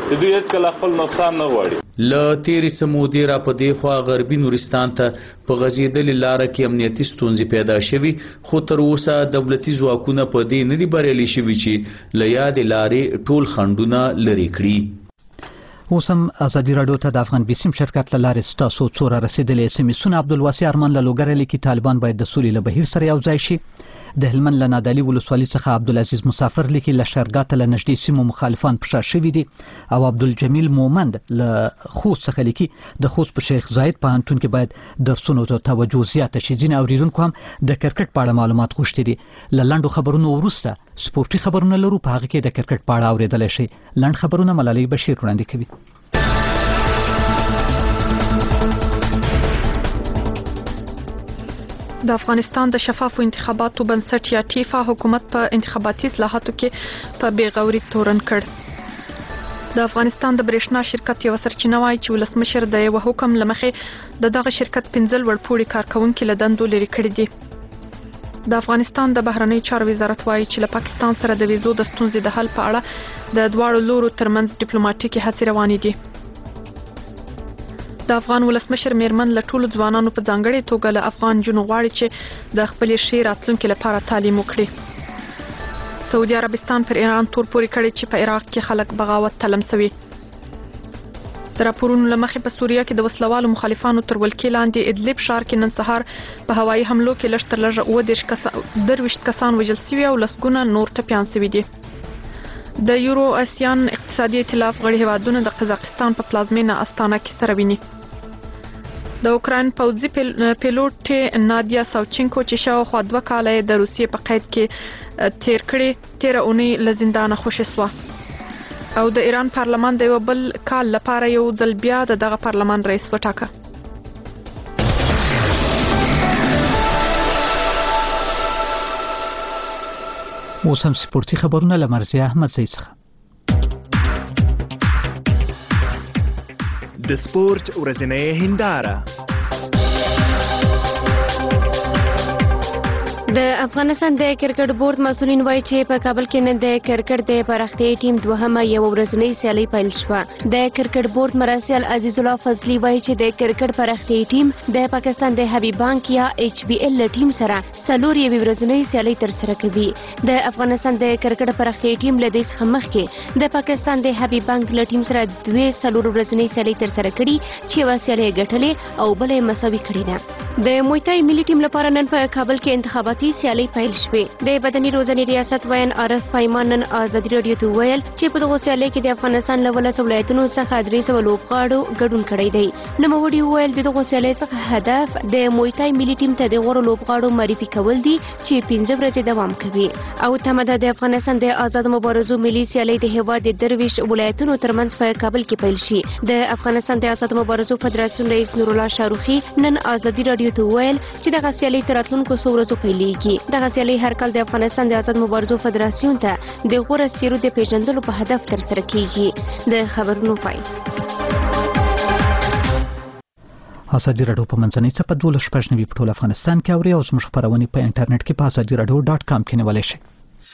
چې دوی هیڅ کله خپل نقصان نه غواړي. له تیرې سمودې را په دې خوا غربي نورستان ته په غځېدلې لاره کې امنیتي ستونزې پیدا شوي، خو تر اوسه دولتي ځواکونه په دې نه دي بریالي شوي چې له یادې لارې ټول خنډونه لرې کړي. اوس هم ازادي راډیو ته د افغان بیسیم شرکت له لارې ستاسو څو را رسېدلې اس ام اسونه. عبدالواسع ارمان له لوګره لیکي طالبان باید د سولې له بهیر سره یو ځای شي. د هلمند له نادعلي ولسوالۍ څخه عبدالعزیز مسافر لیکي له شرګاه ته له نږدې سیمو مخالفان فشار شوي دي. او عبدالجمیل مومند له خوست څخه لیکي د خوست په شیخ زاید پوهنتون کې باید درسونو ته توجه زیاته شي. ځینې اوریدونکو هم د کرکټ په اړه معلومات غوښتي دي. له لنډو خبرونو وروسته سپورتي خبرونه لرو، په هغه کې د کرکټ په اړه اوریدلی شي. لنډ خبرونه ملالۍ بشیر وړاندې کوي. د افغانستان د شفافو انتخاباتو بنسټ یا ټیفا حکومت په انتخاباتي اصلاحاتو کې په بیغوري تورن کړ. د افغانستان د برېښنا شرکت یو سرچینه وایي چې ولسمشر د یو حکم لمخې د دغه شرکت پنځه لوړ پوړي کارکونکي له دندو لرې کړي دي. د افغانستان د بهرنی چارو وزارت وایي چې له پاکستان سره د ویزو د ستونزې د حل په اړه د دواړو لورو ترمنځ ډیپلوماټیکي هڅې روانې دي. د افغان ولسمشر میرمن له ټولو ځوانانو په ځانګړې توګه له افغان جنو غواړي چې د خپلې ښې راتلونکي لپاره تعلیم وکړي. سعودي عربستان پر ایران تور پورې کړی چې په عراق کې خلک بغاوت ته لمسوي. د راپورونو له مخې په سوریه کې د وسلوالو مخالفانو تر ولکې لاندې ادلب ښار کې نن سهار په هوایي حملو کې لږ تر لږه اووه دېرش کسان درویشت کسان وژل شوي او لسګونه نور ټپیان شوي دي. د یورو اسیان اقتصادي ائتلاف غړي هیوادونه د قزاقستان په پلازمینه استانه کې سره ویني. د اوکراین پوځي پیلوټ نادیا ساوچینکو چې شاوخوا دوه کاله د روسیې په قید کې تیر کړي، تیره اونۍ له زندانه خوشې سوه. او د ایران پارلمان د یو بل کال لپاره یو ځل بیا د دغه پارلمان رئیس وټاکه. اوس هم سپورتي خبرونه له مرزیه احمدزی څخه. د سپورت ورځنۍ هنداره. د افغانستان د کرکټ بورډ مسولین وایي چې په کابل کې نن د کرکټ د پراختیايي ټیم دوهمه یو ورځنۍ سیالي پیل شوه. د کرکټ بورډ مرستیال عزیز الله فضلي وایي چې د کرکټ پراختیايي ټیم د پاکستان د حبیب بانک یا ایچ بی ایل ټیم سره څلور یوې ورځنۍ سیالي ترسره کوي. د افغانستان د کرکټ پراختیايي ټیم له دې څخه مخکې د پاکستان د حبیب بانک له ټیم سره دوه څلور ورځنۍ سیالي ترسره کړي چې یوه سیالي ګټلې او بله یې مساوي کړې ده. د مویتای ملي ټیم لپاره نن په کابل کې انتخابات سیالي پیل شوې. د بدني روزنې ریاست وین عارف پیمان نن ازادي راډیو ته ویل چې په دغه سیالي کې د افغانستان له ولس ولایتونو څخه درې سوه لوبغاړو ګډون کړی دی. نوموړي وویل د دغه سیالي څخه هدف د مویتای ملي ټیم ته د غوره لوبغاړو معرفي کول دي چې پنځه ورځې دوام کوي. او تمه ده د افغانستان د آزاد مبارزو ملي سیالي د هیواد د درویش ولایتونو ترمنځ په کابل کې پیل شي. د افغانستان د آزاد مبارزو فدراسیون رئیس نور الله شاروخي نن ازادي راډیو ته ویل چې دغه سیالي تر راتلونکو څو ورځو پیلېږي. دغه سیالي هر کال د افغانستان د آزاد مبارزو فدراسیون ته د غوره څیرو د پیژندلو په هدف ترسره کیږي. د خبرونو پای. ازادي راډیو په منځنۍ څپه دولس شپږ نوي په ټول افغانستان کې اوري او زموږ خپرونې په انټرنیټ کې په ازادي راډیو ډاټ کام کې نیولی شئ.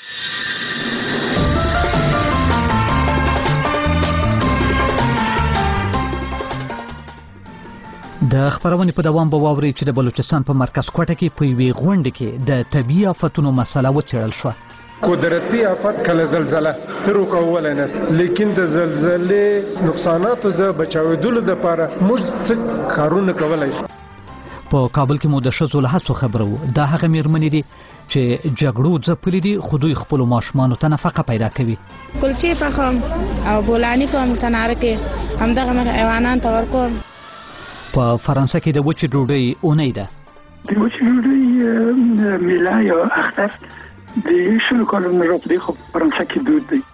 د خبرونې په دوام به واورئ چې د بلوچستان په مرکز کوټه کې په یوې غونډې کې د طبیعي آفتونو مسله وڅېړل شوه. قدرتی آفت کله زلزله تر وکولای نه، لیکن د زلزلې نقصاناتو ز بچاودلو لپاره موږ څه کارونه کولای شو. په کابل کې مو د ښځو له هڅو خبره وو. دا هغه میرمنې دي چې جګړو ځپلي دي خو دوی خپلو ماشومانو ته نفقه پیدا کوي. کلچې پخوم او بولاني کوم تناره کې همدغه مې حیوانان ته ورکوم. په فرانسه کې د وچې ډوډۍ اونۍ ده. د وچې ډوډۍ میله یا اختر د شلو کالونو راپدې خو په فرانسه کې دود دی.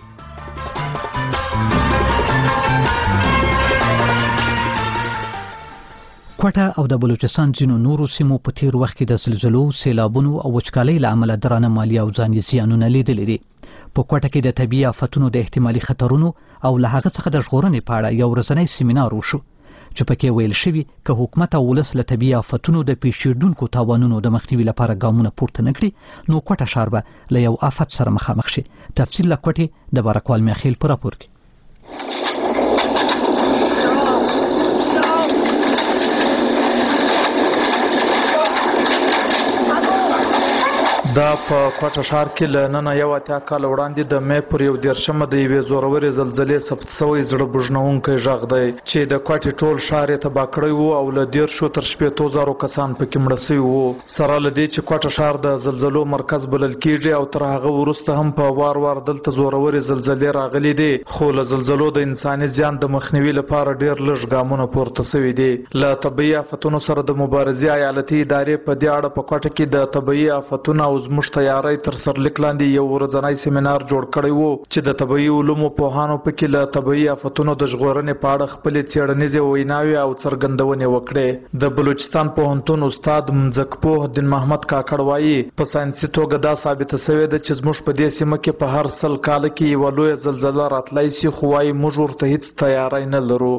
کوټه او د بلوچستان ځینو نورو سیمو په تیر وخت کې د زلزلو، سیلابونو او وچکالۍ له امله درانه مالي او ځاني زیانونه لیدلي دي. په کوټه کې د طبیعي آفتونو د احتمالي خطرونو او له هغه څخه د ژغورنې په اړه یو ورځنی سیمینار وشو چې پکې ویل شوي که حکومت او ولس له طبیعي آفتونو د پیښیدونکو تاوانونو د مخنیوي لپاره ګامونه پورته نه کړي نو کوټه ښار به له یو آفت سره مخامخ شي. تفصیل له کوټې د بارکوال میخیل په راپور کې. دا په کوټه ښار کې له نن یو اتیا کال وړاندې د مې پر یو دیرشمه د یوې زورورې زلزلې ثبت شوی زړه بوژنونکی غږ دی چې د کوټې ټول ښار یې تباه کړی وو او له دیرشو تر شپېتو زرو کسان پکې مړه شوي وو. سره له دې چې کوټه ښار د زلزلو مرکز بلل کیږي او تر هغه وروسته هم په وار وار دلته زورورې زلزلې راغلي دي، خو له زلزلو د انساني زیان د مخنیوي لپاره ډېر لږ ګامونه پورته شوي دي. له طبیعي آفتونو سره د مبارزې ایالتي ادارې په دې اړه په کوټه کې د طبیعي آفتونو او زموږ تیاری تر سرلیک لاندې یو ورځنی سیمینار جوړ کړی وو چې د طبیعي علومو پوهانو پکې له طبیعي آفتونو د ژغورنې په اړه خپلې څېړنیزې ویناوې او څرګندونې وکړې. د بلوچستان پوهنتون استاد مځکپوه دین محمد کاکړ وایي په ساینسي توګه دا ثابته شوې ده چې زموږ په دې سیمه کې په هر سل کاله کې یوه لویه زلزله راتلی شي، خو وایي موږ ورته هیڅ تیاری نه لرو.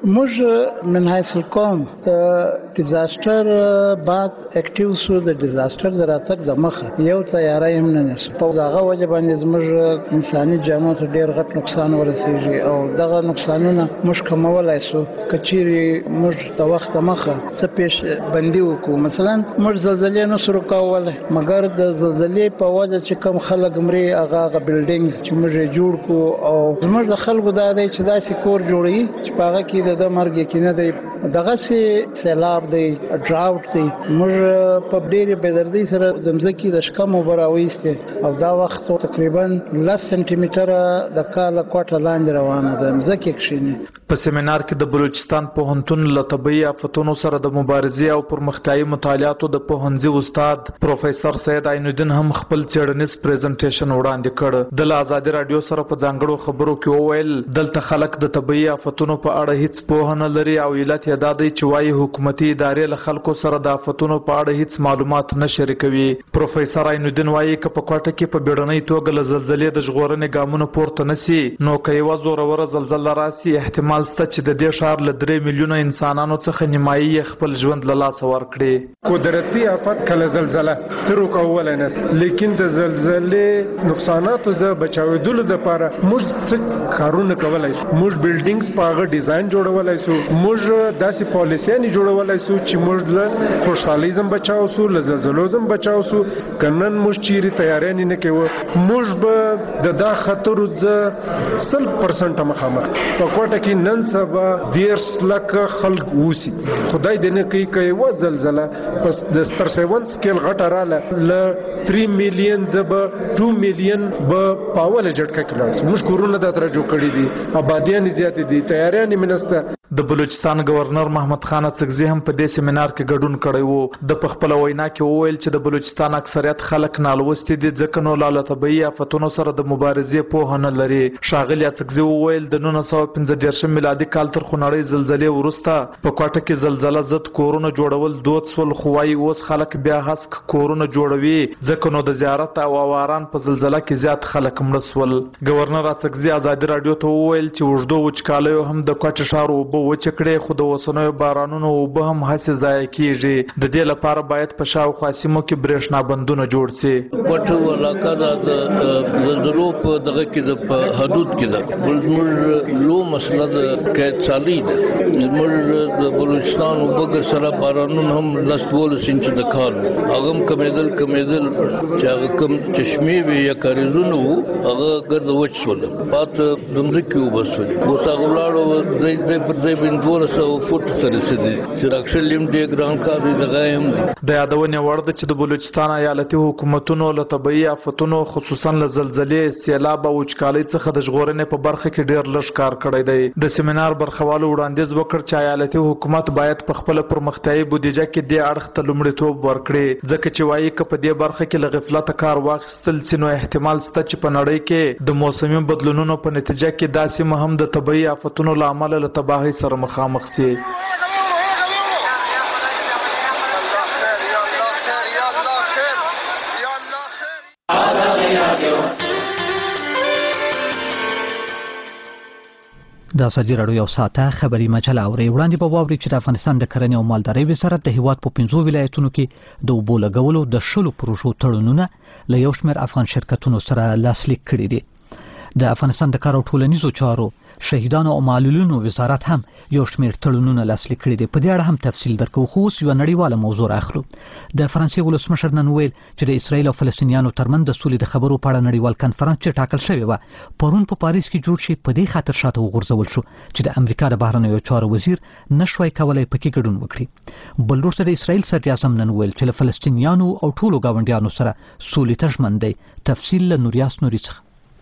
موږ من حیث القوم د ډیزاستر بعد اکټیو شو، د ډیزاستر د راتګ د مخه یو تیاری هم نه نشو. په دغه وجه باندې زموږ انساني جامو ته ډیر غټ نقصان ورسیږي او دغه نقصانونه موږ کمولای شو که چیرې موږ د وخت مخه څه پیش بندي وکړو. مثلا موږ زلزلې نه سره کوله، مګر د زلزلې په وجه چې کم خلک مري هغه هغه بلډینګز چې موږ جوړ کړو او زموږ د خلکو دا دی چې داسې کور جوړوي چې په هغه کې د مرګ یقین نه دی، دغه سي سیلاب دی، ډراوټ دی. موږ په ډېرې بېدردۍ سره د مځکې د شکمو براويسته او دا وخت تقریبا لس سانتي متره د کاله کوټه لاندې روانه ده مځکه کښینه. په سیمینار کې د بلوچستان پوهنتون له طبیعي آفتونو سره د مبارزې او پرمختیایي مطالعاتو د پوهنځي استاد پروفیسور سید عین الدین هم خپل څېړنیز پریزنټیشن وړاندې کړ. د ازادي رادیو سره په ځانګړو خبرو کې وویل دلته خلک د طبیعي آفتونو په اړه هیڅ پوهه نه لري او علت یې دا دی چې وایي حکومتي ادارې له خلکو سره د آفتونو په اړه هیڅ معلومات نه شریکوي. پروفیسور عین الدین وایي که په کوټه کې په بیړنۍ توګه له زلزلې د ژغورنې ګامونه پورته نشي نو که یوه زوروره زلزله راسي احتمال شته چې د دې ښار له درې میلیونه انسانانو څخه نیمایي یې خپل ژوند له لاسه ورکړي. قدرتي آفت کله زلزله تر کولی نه، لیکن د زلزلې نقصاناتو زه بچاوېدلو دپاره موږ څه کارونه کولی شو. موږ بلډینګز په هغه ډیزاین جوړولی شو، موږ داسې پالیسیانې جوړولی شو چې موږ له خوشحالۍ زم بچاو شو، له زلزلو زم بچاو شو. که نن موږ چیرې تیاری نه کوو موږ به د دا خطرو زه سل پرسنټه مخامخ په کوټه کې نن سبا دیرش لکه خلک اوسي. خدای دې نه کوي که یوه زلزله پس د ستر سیون سکیل غټه راله له تری میلیون زه به ټو میلیون به په اوله جټکه کې لاړ شو. موږ کورونه دا تره جوړ کړي دي، آبادیانې زیاتې دي، تیاریانې مې نسته. د بلوچستان گورنر محمد خان اڅکزي هم په دې سیمینار کې ګډون کړی وو. د په خپله وینا کې وویل چې د بلوچستان اکثریت خلک نالوستي دي ځکه نو له طبیعي آفتونو سره د مبارزې پوهه نه لري. ښاغلي اڅکزي وویل د نولس سوه پنځه دېرشم میلادي کال تر خونړۍ زلزلې وروسته په کوټه کې زلزله ضد کورونه جوړول دود شول، خو وایي اوس خلک بیا هسک کورونه جوړوي ځکه نو د زیارت او اواران په زلزله کې زیات خلک مړه شول. ګورنر اڅکزي ازادي رادیو ته وویل چې اوږدو وچکالیو هم د کوټې ښار اوبه وچې کړې، خو د اوسنیو بارانونو اوبه هم هسې ضایع کیږي. د دې لپاره باید په شاوخوا سیمو کې برېښنا بندونه جوړ شي. کوټه علاقه د زلزلو په دغه کې د حدود کې ده. زموږ لو مسله د قحطسالۍ ده. زموږ د بلوچستان اوبه سره بارانونه هم لس دولس انچه د کال هغه هم کمېدل کمېدل چې هغه کم چشمې وي یا کاریزونه وو هغه ګرده وچ شول، پاته د مځکې اوبه شولې. اوس هغه ولاړو ځای ځای پر ځای باندې دولس سوه فوټو ته رسېدي چې راکښل هم ډېر ګران کار دی. دغه هم د یادونې وړ ده چې د بلوچستان ایالتي حکومتونو له طبیعي آفتونو خصوصا له زلزلې، سیلاب او وچکالۍ څخه د ژغورنې په برخه کې ډېر لږ کار کړی دی. د سیمینار برخوالو وړاندیز وکړ چې ایالتي حکومت باید په خپله پرمختیایي بودیجه کې دې اړخ ته لومړیتوب ورکړي ځکه چې وایي که په دې برخه کې له غفلته کار واخیستل سي نو احتمال شته چې په نړۍ کې د موسمي بدلونونو په نتیجه کې دا سیمه هم د طبیعي آفتونو له امله له تباهۍ سره مخامخ سي. د ازادي راډیو یو ساعته خبري مجله اوري. وړاندې په واوري چې د افغانستان د کرنې او مالدارۍ وزارت د هیواد په پنځو ولایتونو کې د اوبو لګولو د شلو پروژو تړونونه له یو شمېر افغان شرکتونو سره لاسلیک کړي دي. د افغانستان د کار او ټولنیزو چارو شهیدانو او معلولینو وزارت هم یو شمېر تړونونه لاسلیک کړي دي. په دې اړه هم تفصیل درکو، خو اوس یوه نړیواله موضوع راخلو. د فرانسې ولسمشر نن ویل چې د اسرایل او فلسطینیانو ترمنځ د سولې د خبرو په اړه نړیوال کنفرانس چې ټاکل شوی و پرون په پاریس کې جوړ شي په دې خاطر شاته وغورځول شو چې د امریکا د بهرنیو چارو وزیر نشوای کولای پکې ګډون وکړي. بل وروسته د اسرایل صدر اعظم نن ویل چې له فلسطینیانو او ټولو ګاونډیانو سره سولې ته ژمن دی. تفصیل له نوریاس نوري څخه.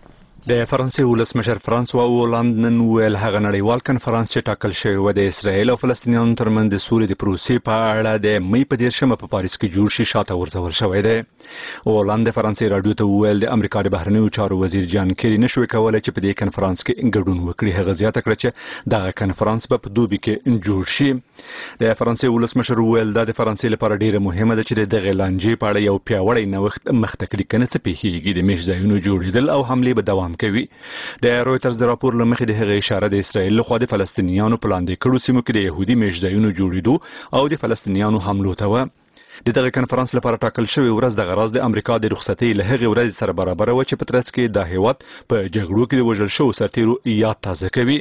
د فرانسې ولسمشر فرانسوا هولاند نن ویل هغه نړیوال کنفرانس چې ټاکل شوی و د اسرایل او فلسطینیانو ترمنځ د سولې د پروسې په اړه د مې په دیرشمه په پاریس کې جوړ شي شاته ورځول شوی دی. هولاند د فرانسې راډیو ته ویل د امریکا د بهرنیو چارو وزیر جان کیری نشوي کولای چې په دې کنفرانس کې ګډون وکړي. هغه زیاته کړه چې دغه کنفرانس به په دوبي کې جوړ شي. د فرانسې ولسمشر ویل دا د فرانسې لپاره ډیره مهمه ده چې دغه لانجې په اړه یو پیاوړی نوښت مخته کړي، کنه څه پیښیږي د میش ځایونو جوړېدل او حملې به دوام کوي. د رویترز د راپور له مخې د هغې اشاره د اسرایل لخوا د فلسطینیانو په لاندې کړو سیمو کې د یهودي میشځایونو جوړېدو او د فلسطینیانو حملو ته وه. د دغه کنفرانس لپاره ټاکل شوی ورځ د غراز د امریکا د رخصتۍ له هغې ورځې سره برابره وه چې په ترڅ کې د هیواد په جګړو کې د وژل شوو سرتیرو یاد تازه کوي.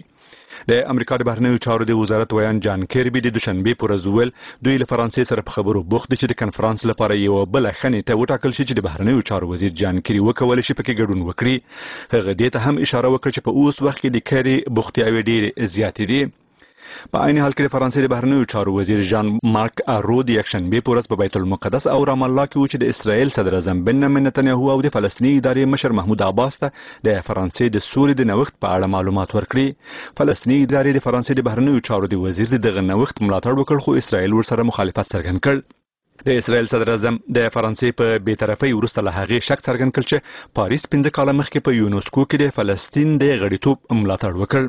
د امریکا د بهرنیو چارو د وزارت ویان جان کیربي د دوشنبې په ورځ ویل دوی له فرانسې سره په خبرو بوخت دي چې د کنفرانس لپاره یوه بله ښه نیټه وټاکل شي چې د بهرنیو چارو وزیر جان کیري وکولی شي پکې ګډون وکړي. هغه دې ته هم اشاره وکړه چې په اوس وخت کې د کیري بوختیاوې ډېرې زیاتې دي. په عین حال کې د فرانسې د بهرنیو چارو وزیر ژان مارک ارو د یکشنبې په ورځ په بیت المقدس او رام الله کې و چې د اسرایل صدر اعظم بنیامین نتنیاهو او د فلسطیني ادارې مشر محمود عباس ته د فرانسې د سولې د نوښت په اړه معلومات ورکړي. فلسطیني ادارې د فرانسې د بهرنیو چارو د وزیر دغه نوښت ملاتړ وکړ، خو اسرایل ورسره مخالفت څرګند کړ. د اسرایل صدر اعظم د فرانسې په بی‌طرفۍ وروسته له هغې شک څرګند کړ چې پاریس پنځه کاله مخکې په یونسکو کې د فلسطین د غړیتوب ملاتړ وکړ.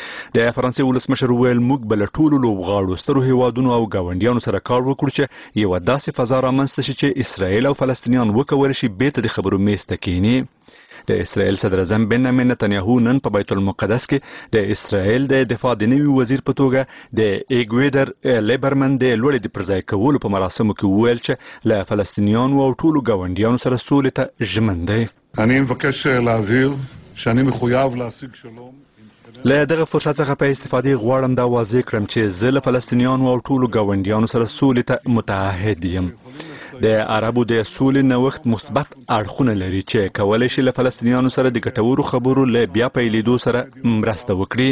د فرانسې ولسمشر ویل موږ به له ټولو لوبغاړو سترو هیوادونو او ګاونډیانو سره کار وکړو چې یوه داسې فضا رامنځته شي چې اسرایل او فلسطینیان وکولی شي بیرته د خبرو میز ته کښیني. د اسرایل صدر اعظم بنیامین نتنیاهو نن په بیت المقدس کې د اسرایل د دفاع د نوي وزیر په توګه د ایګویدر لیبرمن د لوړې د پرځای کولو په مراسمو کې وویل چې له فلسطینیانو او ټولو ګاونډیانو سره سولې ته ژمن دی. אני מבקש להבהיר שאני מחויב להשיג שלום. له دغه فرصت څخه په استفادې غواړم دا واضح کړم چې زه له فلسطینیانو او ټولو ګاونډیانو سره سولې ته متعهد یم. د عربو د سولې نوښت مثبت اړخونه لري چې کولی شي له فلسطینیانو سره د ګټورو خبرو له بیا پیلېدو سره مرسته وکړي.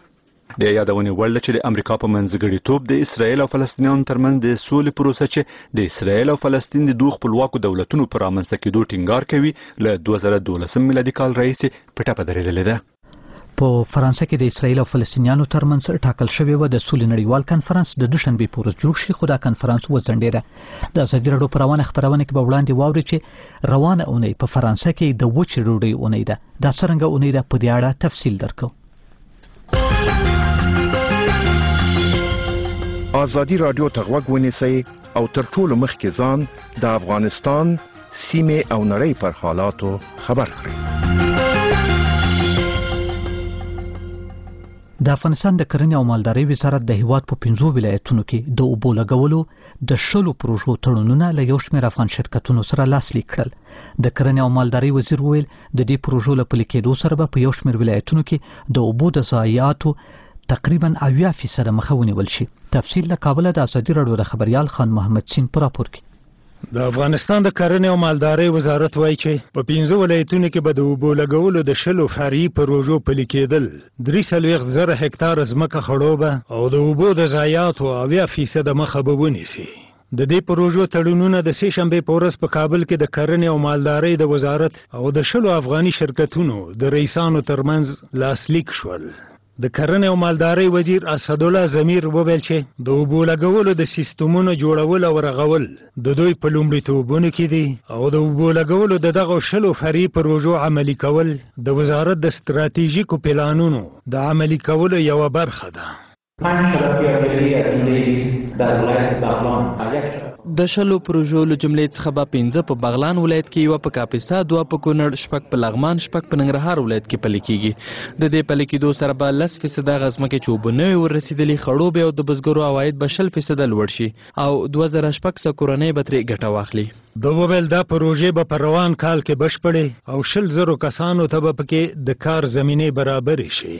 د یادونې وړ ده چې د امریکا په منځګړیتوب د اسرایل او فلسطینیانو ترمنځ د سولې پروسه چې د اسرایل او فلسطین د دوه خپلواکو دولتونو په رامنځته کېدو ټینګار کوي له دوه زره دولسم میلادي کال راهیسې په ټپه درېدلې ده. په فرانسه کې د اسرایل او فلسطینیانو ترمنځ ټاکل شوی و د سولې نړیوال کنفرانس د دوشنبې په ورځ جوړ شي، خو دا کنفرانس وځنډېده. د ازادي راډیو په روانه خپرونه کې به وړاندې واورئ چې روانه اونۍ په فرانسه کې د وچې ډوډۍ اونۍ ده. دا څرنګه اونۍ ده په دې اړه تفصیل درکو. ازادي راډیو ته غوږ ونیسئ او تر ټولو مخکې ځان د افغانستان سیمې او نړۍ پر حالاتو خبر کړئ. د افغانستان د کرنې او مالدارۍ وزارت د هیواد په پنځو ولایتونو کې د اوبو لګولو د شلو پروژو تړونونه له یو شمېر افغان شرکتونو سره لاسلیک کړل. د کرنې او مالدارۍ وزیر ویل د دې پروژو له پلي کېدو سره به په یو شمېر ولایتونو کې د اوبو د ضایعاتو تقریبا اویا فیصده مخه ونیول شي. تفصیل له کابل د ازادي راډیو د خبريال خان محمد سین په راپور کې. د افغانستان د کرنې او مالدارۍ وزارت وایي چې په پنځه ولایتونو کې به د اوبو لګولو د شلو فرعي پروژو پلي کېدل، درې څلوېښت زره هکتاره ځمکه خړوبه او د اوبو د ضایعاتو اویا فیصده مخه به ونیسي. د دې پروژو تړونونه د سې شنبې په ورځ په کابل کې د کرنې او مالدارۍ د وزارت او د شلو افغاني شرکتونو د رئیسانو ترمنځ لاسلیک شول. د کرنې او مالدارۍ وزیر اسدالله ضمیر وویل چې د اوبو لګولو د سیستمونو جوړول او رغول د دوی په لومړیتوبونو کې دي او د اوبو لګولو د دغو شلو فرعي پروژو عملي کول د وزارت د ستراتیژیکو پلانونو د عملي کولو یوه برخه ده. د شلو پروژو له جملې څخه به پنځه په بغلان ولایت کې، یوه په کاپیسا، دوه په کونړ، شپږ په لغمان، شپږ په ننګرهار ولایت کې پلي کېږي. د دې پلي کېدو سره به لس فیصده هغه ځمکې چې اوبه نه وي ورسېدلي خړوبې او د بزګرو عواید به شل فیصده لوړ شي او دوه زره شپږ سوه کورنۍ به ترې ګټه واخلي. د وویل دا پروژې به په روان کال کې بشپړې او شل زرو کسانو ته به پکې د کار زمینې برابرې شي.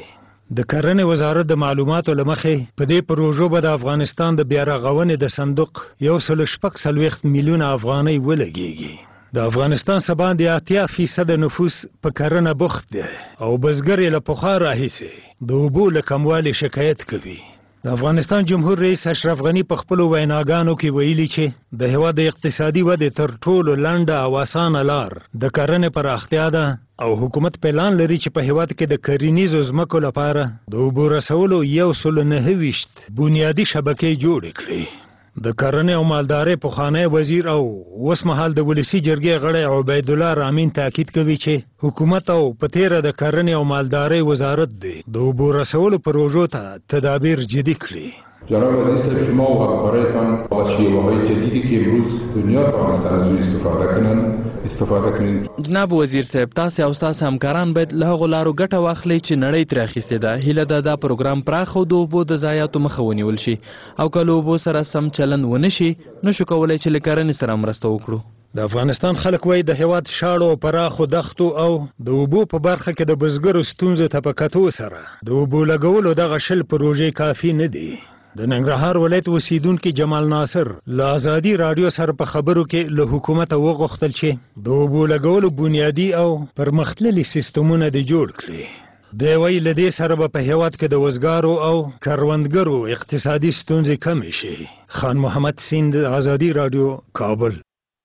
د کرنې وزارت د معلوماتو لمخې په دې پروژو به د افغانستان د بیا رغونې د صندوق یو سل شپږ څلوېښت میلیونه افغانۍ ولګېږي. د افغانستان څخه باندې اتیا فیصده نفوس په کرنه بوخت دی او بزګر یې له پخوا راهیسې د اوبو له کموالي شکایت کوي. د افغانستان جمهور رئیس اشرف غنی په خپلو ویناګانو کې ویلي چې د هېواد د اقتصادي ودې تر ټولو لنډه او اسانه لار د کرنې پراختیا ده او حکومت پلان لري چې په هېواد کې د کرنیزو ځمکو لپاره د اوبو رسولو یو سل نهه ویشت بنیادي شبکې جوړې کړي. د کرنې او مالدارۍ پخوانی وزیر او اوس مهال د ولسي جرګې غړی عبید الله رامین تاکید کوي چې حکومت او په تیره د کرنې او مالدارۍ وزارت دی د اوبو رسولو پروژو ته تدابیر جدی کړي. جناب وزیر صاحب، شما و همکارایتان با شیوه‌های جدیدی که امروز دنیا توانستن از اون استفاده کنن استفاده کنین. جناب وزیر صاحب، تاسو او تاسو همکاران باید له هغو لارو ګټه واخلئ چې نړۍ ترې اخیستې ده. هیله ده دا پروګرام پراخ او د اوبو د ضایعاتو مخه ونیول شي او که له اوبو سره سم چلند ونه شي نو شو کولی چې له کرنې سره مرسته وکړو. د افغانستان خلک وایي د هېواد شاړو او پراخو دښتو او د اوبو په برخه کې د بزګرو ستونزو ته په کتو سره د اوبو لګولو دغه شل پروژې کافي نه دي. د ننګرهار ولایت اوسیدونکي جمال ناصر له ازادي راډیو سره په خبرو کې له حکومته وغوښتل چې د اوبو لګولو بنیادي او پرمختللي سیستمونه دې جوړ کړي. دی وایي له دې سره به په هېواد کې د وزګارو او کروندګرو اقتصادي ستونزې کمې شي. خان محمد سیند، ازادي راډیو، کابل.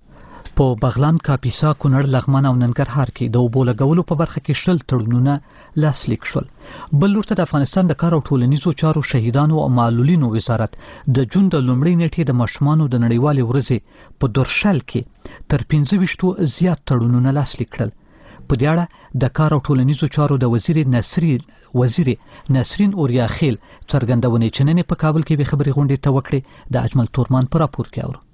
په بغلان، کاپیسا، کونړ، لغمان او ننګرهار کې د اوبو لګولو په برخه کې شل تړونونه لاسلیک شول. بل لور ته د افغانستان د کار او ټولنیزو چارو شهیدانو او معلولینو وزارت د جون د لومړۍ نیټې د ماشومانو د نړیوالې ورځې په دورشل کې تر پنځه ویشتو زیات تړونونه لاسلیک کړل. په دې اړه د کار او ټولنیزو چارو د وزیر نسرین وزیر نسرین اوریاخیل څرګندونې چې نن په کابل کې به خبري غونډې ته وکړي. د اجمل تورمان په راپور کې اورو.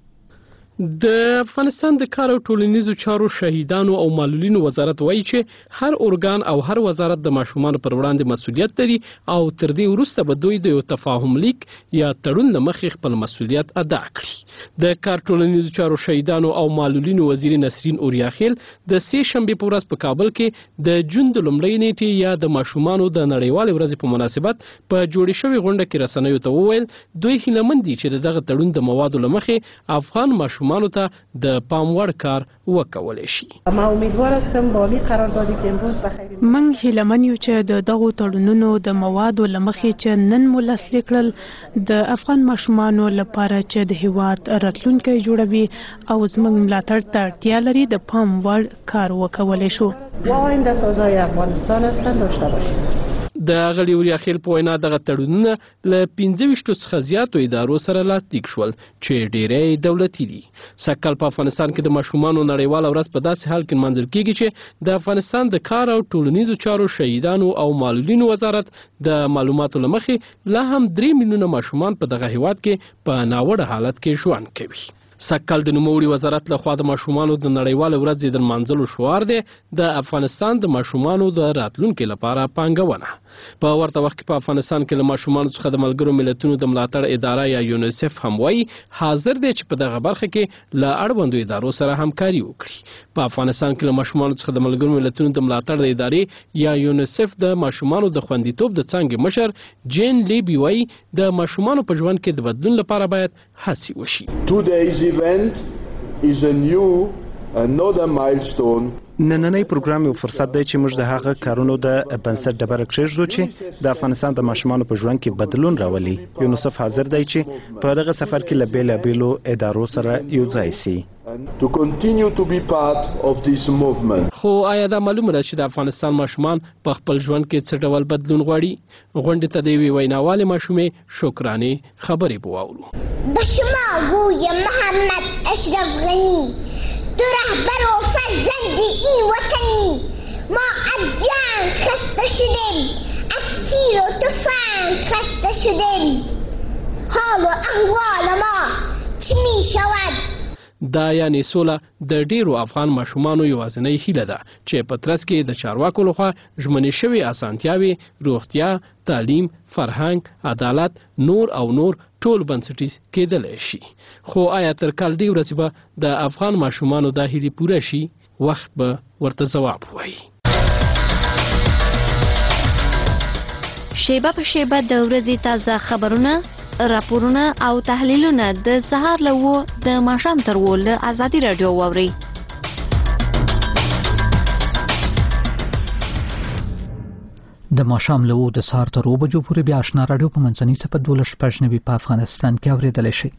د افغانستان د کار او ټولنیزو چارو شهیدانو او معلولینو وزارت وایي چې هر ارګان او هر وزارت د ماشومانو پر وړاندې مسؤلیت لري او تر دې وروسته به دوی د یو تفاهم لیک یا تړون له مخې خپل مسؤلیت ادا کړي. د کار ټولنیزو چارو شهیدانو او معلولینو وزیر نسرین اوریاخیل د سې شنبې په ورځ په کابل کې د جون د لومړۍ نیټې یا د ماشومانو د نړیوالې ورځې په مناسبت په جوړې شوې غونډه کې رسنیو ته وویل دوی هیلهمند دي چې دغه تړون د موادو له مخې افغان ماشومان مانو ته د پام وړ کار وکولای شي. ما امیدوار هستم با عالی قراردادی که امروز بخیر من هیلهمن یو چې د دغو تړونونو د موادو لمخې چې نن مو لاسلیک کړل د افغان ماشومانو لپاره چې د هیواد راتلونکی جوړوي او زموږ ملاتړ ته اړتیا لري د پام وړ کار وکولای شو. و آینده سازای افغانستان هستند داشته باشید. د غړي اوریاخیل په وینا دغه تړونونه له پنځه ویشتو څخه زیاتو ادارو سره لاسلیک شول چې ډېری دولتي دي. سږکال په افغانستان کې د ماشومانو نړیواله ورځ په داسې حال کې نمانځل کیږي چې د افغانستان د کار او ټولنیزو چارو شهیدانو او معلولینو وزارت د معلوماتو له مخې لا هم درې میلیونه ماشومان په دغه هیواد کې په ناوړه حالت کې ژوند کوي. سږکال د نوموړي وزارت لخوا د ماشومانو د نړیواله ورځ د نمانځلو شعار دی د افغانستان د ماشومانو د راتلونکي لپاره پانګونه. په ورته وخت کې په افغانستان کې له ماشومانو څخه د ملګرو ملتونو د ملاتړ اداره یا یونیسف هم وایي حاضر دی چې په دغه برخه کې له اړوندو ادارو سره همکاري وکړي. په افغانستان کې له ماشومانو څخه د ملګرو ملتونو د ملاتړ د ادارې یا یونیسف د ماشومانو د خوندیتوب د څانګې مشر جین لیبي وایي د ماشومانو په ژوند کې د بدلون لپاره باید هڅې وشي. Today's event is a new another milestone. نننی پروګرام یو فرصت دی چې موږ د هغه کارونو د بنسټ ډبره کېږدو چې د افغانستان د ماشومانو په ژوند کې بدلون راولي. یونیسف حاضر دی چې په دغه سفر کې له بیلابیلو ادارو سره یو ځای سي. To continue to be part of this movement. خو آیا دا معلومه ده چې د افغانستان ماشومان په خپل ژوند کې څه ډول بدلون غواړي؟ غونډې ته د یوې ویناوالې ماشومې شکرانې خبرې به واورو. به شما گویم محمد اشرف غنی تو رهبر و فرزند این وطنی ما از جنگ خسته شدیم از تیر و تفنگ خسته شدیم حال و احوال ما چه می شود؟ دا یعنی سوله د ډیرو افغان ماشومانو یوازینۍ هیله ده چې په ترڅ کې د چارواکو لخوا ژمنې شوې اسانتیاوې، روغتیا، تعلیم، فرهنګ، عدالت، نور او نور ټول بنسټیز کېدلی شي. خو آیا تر کال دې ورځې به د افغان ماشومانو دا هیلې پوره شي؟ وخت به ورته ځواب وایي. شیبه په شیبه د ورځې تازه خبرونه، راپورونه او تحلیلونه د سهار له وو د ماښام تر وو له ازادي راډیو واورئ. د ماښام له وو د سهار تر اوو بجو پورې بیا آشنا راډیو په منځنۍ څپه دولس شپږ نوي په افغانستان کې اورېدلی شئ.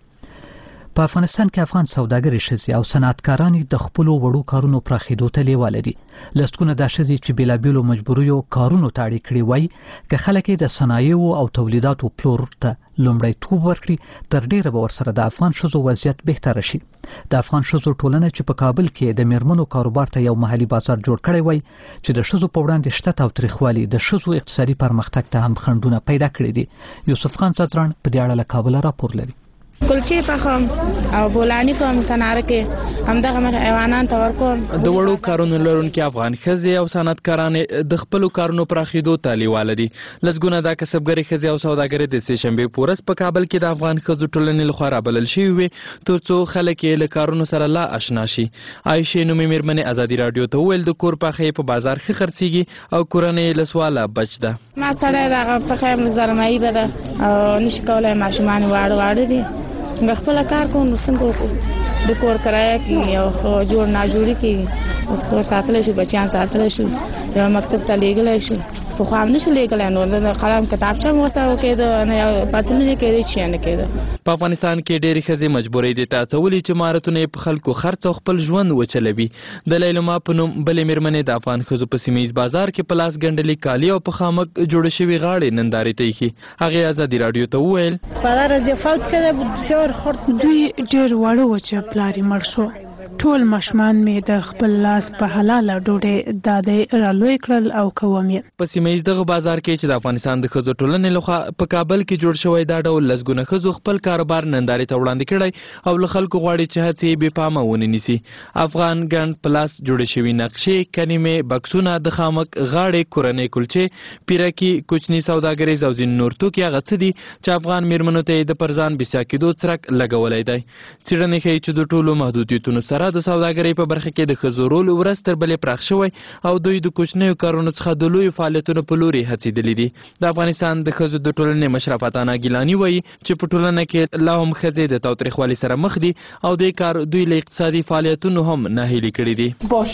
په افغانستان کې افغان سوداګرې ښځې او صنعتکاران د خپلو وړو کارونو پراخېدو ته لیواله دي. لسګونه دا ښځې چې بېلابېلو مجبوریو کارونو ته اړې کړي وایي که خلک یې د صنایعو او تولیداتو پلور ته لومړیتوب ورکړي تر ډېره به ورسره د افغان ښځو وضعیت بهتره شي. د افغان ښځو ټولنه چې په کابل کې د میرمنو کاروبار ته یو محلي بازار جوړ کړی وای چې د ښځو په وړاندې شته تاوتریخوالي د ښځو اقتصادي پرمختګ ته هم خنډونه پیدا کړي دي. یوسف خان ځدراڼ په دې اړه له کابله راپور لري. کلچې پخوم او بولانی کوم تناره کې همدغه مخ ایوانان ته ورکوم. د وړو کارونو لرونکي افغان ښځې او صنعتکاران د خپلو کارونو پراخېدو ته لیواله دي. لسګونه دا کسبګرې ښځې او سوداګرې د سې شنبې په ورځ په کابل کې د افغان ښځو ټولنې لخوا رابلل شوي وې تر څو خلک یې له کارونو سره لا اشنا شي. عایشې نومي میرمنې ازادي راډیو ته وویل د کور پخې په بازار ښه خرڅېږي او کورنۍ له سواله بچ ده. ما سړی دغه پخې زلمایي به ده او نشي کولی ماشومان واړه واړه دي. د خپل کار کوم نو څنګه وکړو د کور کرایه کې یو جوړ ناجوړي کې اوس کور ساتلی شي بچیان ساتلی شي یو مکتب ته لیږلی شي خو خو هم نشي لیږلی نو د قلم کتابچه هم ورسره کېده نه یو پتلون یې کېده چې نه کېده. په افغانستان کې ډېرې ښځې مجبورې دي ته هڅولي چې مهارتونه یې په خلکو خرڅ او خپل ژوند وچلوي. د لیلما په نوم بلې میرمنې د افغان ښځو په سیمه ییز بازار کې په لاس ګنډلي کالي او په خامک جوړې شوي غاړې نندارې ته ایښي. هغې ازادي راډیو ته وویل پدر از فوت کرده بود بسیار خرد دوی ډېر واړه و چې پلار یې مړ شو. ټول ماشومان مې د خپل لاس په حلاله ډوډۍ دادی رالوی کړل او کوم یې. په سیمه ییز دغه بازار کې چې د افغانستان د ښځو ټولنې لخوا په کابل کې جوړ شوی دا ډول لسګونه ښځو خپل کاروبار نندارې ته وړاندې کړی او له خلکو غواړي چې هڅې یې بې پامه ونه نیسي. افغان ګنډ په لاس جوړې شوي نقشې، کنیمې، بکسونه، د خامک غاړې، کورنۍ کلچې، پیرکي، کوچني سوداګریز او ځینې نور توکي هغه څه دي چې افغان میرمنو ته یې د پرځان بسیا کېدو څرک لګولی دی. څېړنې ښیي چې د ټولو محدودیتونو سره د سوداګرۍ په برخه کې د ښځو رول ورځ تر بلې پراخ شوی او دوی د کوچنیو کارونو څخه د لویو فعالیتونو په لوري هڅېدلي دي. د افغانستان د ښځو د ټولنې مشره فتانه ګیلاني وایي چې په ټولنه کې لا هم ښځې د تاوتریخوالي سره مخ دي او دې کار دوی له اقتصادي فعالیتونو هم ناهیلي کړي دي.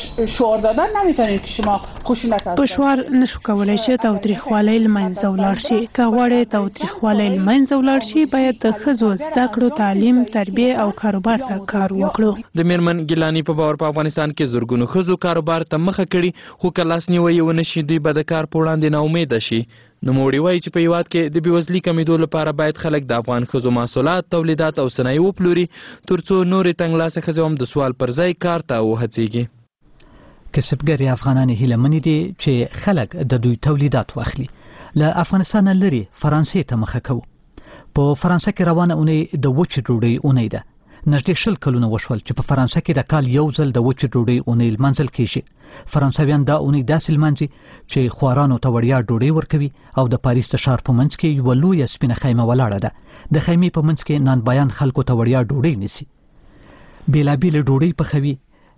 په شعار نشو کولی چې تاوتریخوالی له منځه ولاړ شي. که غواړې تاوتریخوالی له منځه ولاړ شي باید د ښځو زده کړو، تعلیم، تربیه او کاروبار ته کار وکړو. د میرمن ګیلاني په باور په افغانستان کې زرګونو ښځو کاروبار ته مخه کړي خو که لاسنیوی یې ونه شي دوی به د کار په وړاندې ناامیده شي. نوموړي وایي چې په هېواد کې د بېوزلي کمېدو لپاره باید خلک د افغان ښځو محصولات، تولیدات او صنایع وپلوري تر څو نورې تنګلاسه ښځې هم د سوال پر ځای کار ته وهڅېږي. کسبګرې افغانان هیلهمنې دي چې خلک د دوی تولیدات واخلي. له افغانستان لرې فرانسې ته مخه کوو. په فرانسه کې روانه اونۍ د وچې ډوډۍ اونۍ ده. نږدې شل کلونه وشول چې په فرانسه کې د کال یو ځل د وچې ډوډۍ اونۍ لمانځل کېږي. فرانسویان دا اونۍ داسې لمانځي چې خوارانو ته وړیا ډوډۍ ورکوي او د پاریس د ښار په منځ کې یوه لویه سپینه خیمه ولاړه ده. د خیمې په منځ کې نانبایان خلکو ته وړیا ډوډۍ نیسي، بېلابېلې ډوډۍ پخوي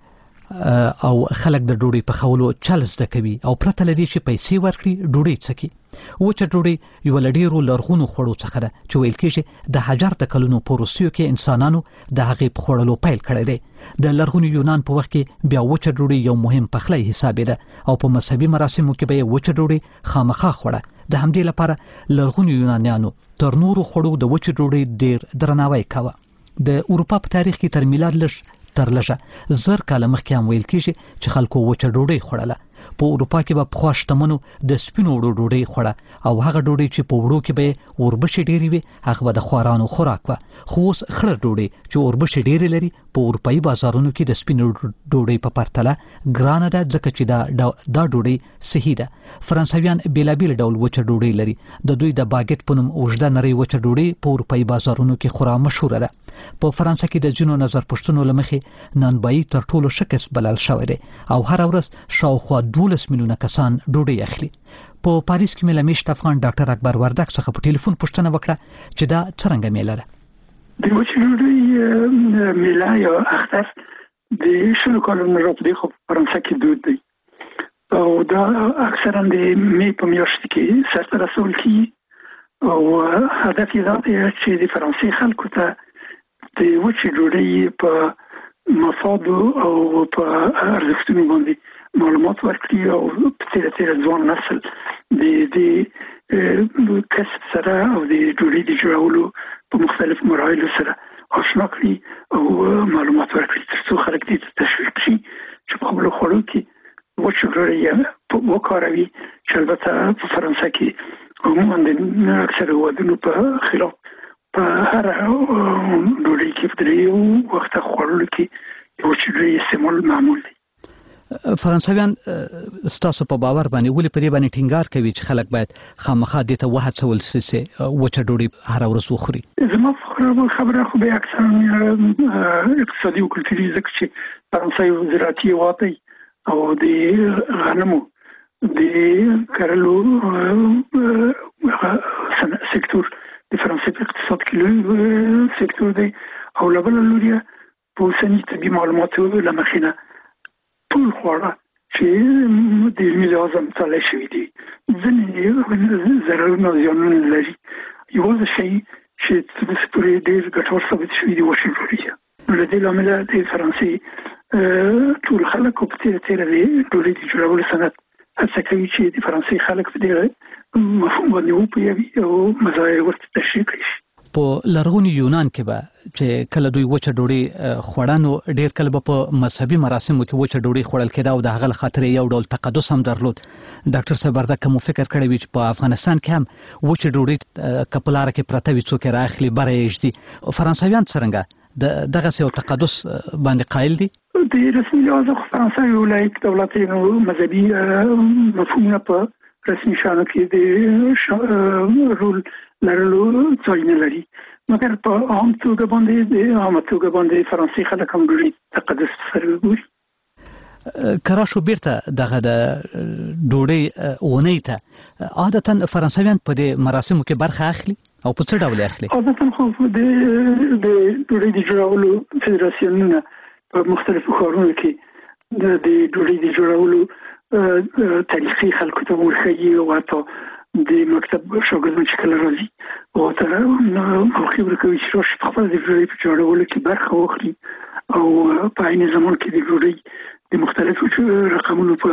او خلک د ډوډۍ پخولو چل زده کوي او پرته له دې چې پیسې ورکړي ډوډۍ څکي. وچه ډوډۍ یوه له ډېرو لرغونو خوړو څخه ده چې ویل کېږي د هزار د کلونو په وروستیو کې انسانانو د هغې په خوړلو پیل کړی دی. د لرغوني یونان په وخت کې بیا وچه ډوډۍ یو مهم پخلی حسابېده او په مذهبي مراسمو کې به یې وچه ډوډۍ خامخا خوړه. د همدې لپاره لرغوني یونانیانو تر نورو خوړو د وچې ډوډۍ ډېر درناوی کاوه. د اروپا په تاریخ کې تر میلاد لږ تر لږه زر کاله مخکې هم ویل کېږي چې خلکو وچه ډوډۍ خوړله. په اروپا کې به پخوا شتمنو د سپینو وړو ډوډۍ خوړه او هغه ډوډۍ چې په وړو کې به یې اوربشې ډېرې وي هغه به د خوارانو خوراک وه. خو اوس خړه ډوډۍ چې اوربشې ډېرې لري په اروپایي بازارونو کې د سپینو ډوډۍ په پرتله ګرانه ده ځکه چې دا دا ډوډۍ صحي ده. فرانسویان بېلابېل ډول وچه ډوډۍ لري. د دوی د باګیټ په نوم اوږده نرۍ وچه ډوډۍ په اروپایي بازارونو کې خورا مشهوره ده. په فرانسه کې د ځینو نظر پوښتنو له مخې نانبایي تر ټولو ښه کسب بلل شوی دی او هره ورځ شاوخوا دولس میلیونه کسان ډوډۍ اخلي. په پاریس کې مې له میشت افغان ډاکټر اکبر وردک څخه په ټلیفون پوښتنه وکړه چې دا څرنګه میله ده. د وچې ډوډۍ میله یا اختر د شلو کالو نه راپدې خو په فرانسه کې دود دی. او دا اکثرا د می په میاشت کې سرته رسول کی او هدف یې دا دی چې د فرانسې خلکو ته د وچې ډوډۍ په مفاد او په ارزښتونو باندې معلومات ورکړي او په تیره تیره ځوان نسل د د کسب سره او د ډوډۍ د جوړولو په مختلفو مراحلو سره آشنا کړي او معلومات ورکړي تر څو خلک دې تشویق شي چې په خپلو خوړو کې وچې ډوډۍ وکاروي چې البته په فرانسه کې عموما د اکثر هېوادونو په خلاف په هر ډوډۍ کې په درې وخته خوړلو کې وچې ډوډۍ استعمال معمول دی. فرانسویان ستاسو په باور باندې ولې په دې باندې ټینګار کوي چې خلک باید خامخا دې ته وهڅول شي چې وچه ډوډۍ هره ورځ وخوري؟ زما خبره خو به اکثرا اقتصادي او کلتوري ځکه چې فرانسه یو زراعتي هېواد دی او د غنمو د کرلو سکتور د فرانسې په اقتصاد کې لوی سکتور دی او له بله لورې په اوسني طبي معلوماتو له مخې نه ټول خواړه چې د علمي لحاظه مطالعه شوي دي ځینې ضررونه او زیانونه لري. یوازې شی چې تر اوسه پورې ډېر ګټور ثابت شوي دي وچې ډوډۍ. نو له دې له امله د فرانسې ټول خلک په تیره تیره د ډوډۍ د جوړولو صنعت هڅه کوي چې د فرانسې خلک په دې مفهوم باندې وپوهوي او مزایای ورته تشریح کړي. په لرغوني یونان کې به چې کله دوی وچه ډوډۍ خوړنو ډېر کله به په مذهبي مراسمو کې وچه ډوډۍ خوړل کېده او د هغه له خاطرې یو ډول تقدس هم درلود. ډاکټر صاحب وردګ مو فکر کړی وي چې په افغانستان کې هم وچه ډوډۍ که په لاره کې پرته وي څوک یې رااخلي بره یې ږدي. فرانسویان څرنګه د دغسې یو تقدس باندې قایل دي؟ د رسمي لحاظه خو فرانسه یو لایق دولت دی نو مذهبي مفهومونه په رسمي شانو کې د رول لرلو ځای نه لري، مګر په عام توګه باندې د عامه توګه باندې فرانسې خلک هم ډوډۍ تقدس سره ګوري. که راشو بیرته دغه د ډوډۍ اونۍ ته عادتا فرانسویان په دې مراسمو کې برخه اخلي او په څه ډول اخلي؟ عادتا خو د ډوډۍ د جوړولو فدراسیونونه په مختلفو ښارونو کې د ډوډۍ د جوړولو طریقې خلکو ته ورښیي او حتی د مکتب شاګردان چې کله راځي او ته موقع ورکوي چې راشي په خپله د ډوډۍ په جوړولو کې برخه واخلي او په عین زمان کې د ډوډۍ د مختلفو رقمونو په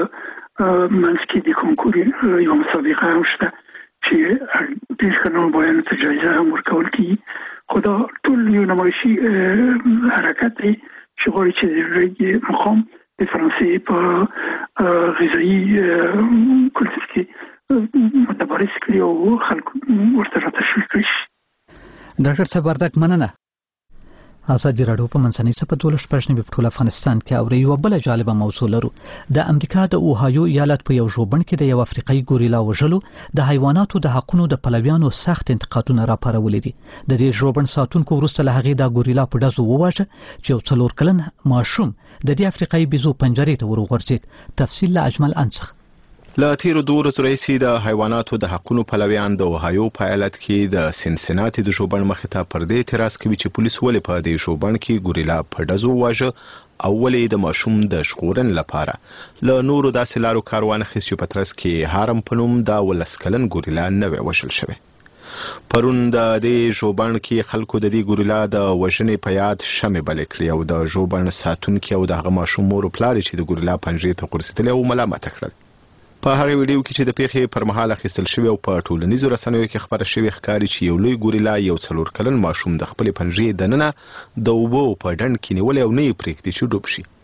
منځ کې د کنکور یوه مسابقه هم شته چې ډېر ښه نومبایانو ته جایزه هم ورکول کېږي. خو دا ټول یو نمایشي حرکت دی چې غواړي چې د ډوډۍ مقام د فرانسې په غذایي کلتور کې متبارز کړي او خلکو ورته راتشویق کړي. ډاکټر صاحب وردګ مننه. ازادي راډیو په منځنۍ څپه دولس شپږ نوي په ټول افغانستان کې اوري. یوه بله جالبه موضوع لرو. د امریکا د اوهایو ایالت په یو ژوبڼ کې د یو افریقایي ګوریلا وژلو د حیواناتو د حقونو د پلویانو سخت انتقادونه راپارولي دي. د دې ژوبڼ ساتونکو وروسته له هغې دا ګوریلا په ډزو وواژه چې یو څلور کلن ماشوم د دې افریقایي بیزو پنجرې ته ورغورځېد. تفصیل له اجمل ان څخه. له تیرو دوه ورځو راهیسې د حیواناتو د حقونو پلویان د اوهایو په ایالت کې د سنسناتي د ژوبڼ مخې ته پر دې اعتراض کوي چې پولیس ولې په دې ژوبڼ کې ګوریلا په ډزو وواژه او ولې د ماشوم د ژغورنې لپاره له نورو داسې لارو کار وانخیست چې په ترڅ کې هارم په نوم دا ولس کلن ګوریلا نه وی وژل شوی. پرون د دې ژوبڼ کې خلکو د دې ګوریلا د وژنې په یاد شمې بلې کړې او د ژوبڼ ساتونکي او د هغه ماشوم مور و پلار چې د ګوریلا پنجرې ته غورځېدلې او ملامته کړل. په هغه ویډیو کې چې د پیښې پر مهال اخیستل شوی او په ټولنیزو رسنیو کې خبره شوې ښکاري چې یو لوی ګوریلا یو څلور کلن ماشوم د خپلې پنجرې دننه د اوبو په ډنډ کې نیولی او نه یې پرېږدي چې ډوب شي.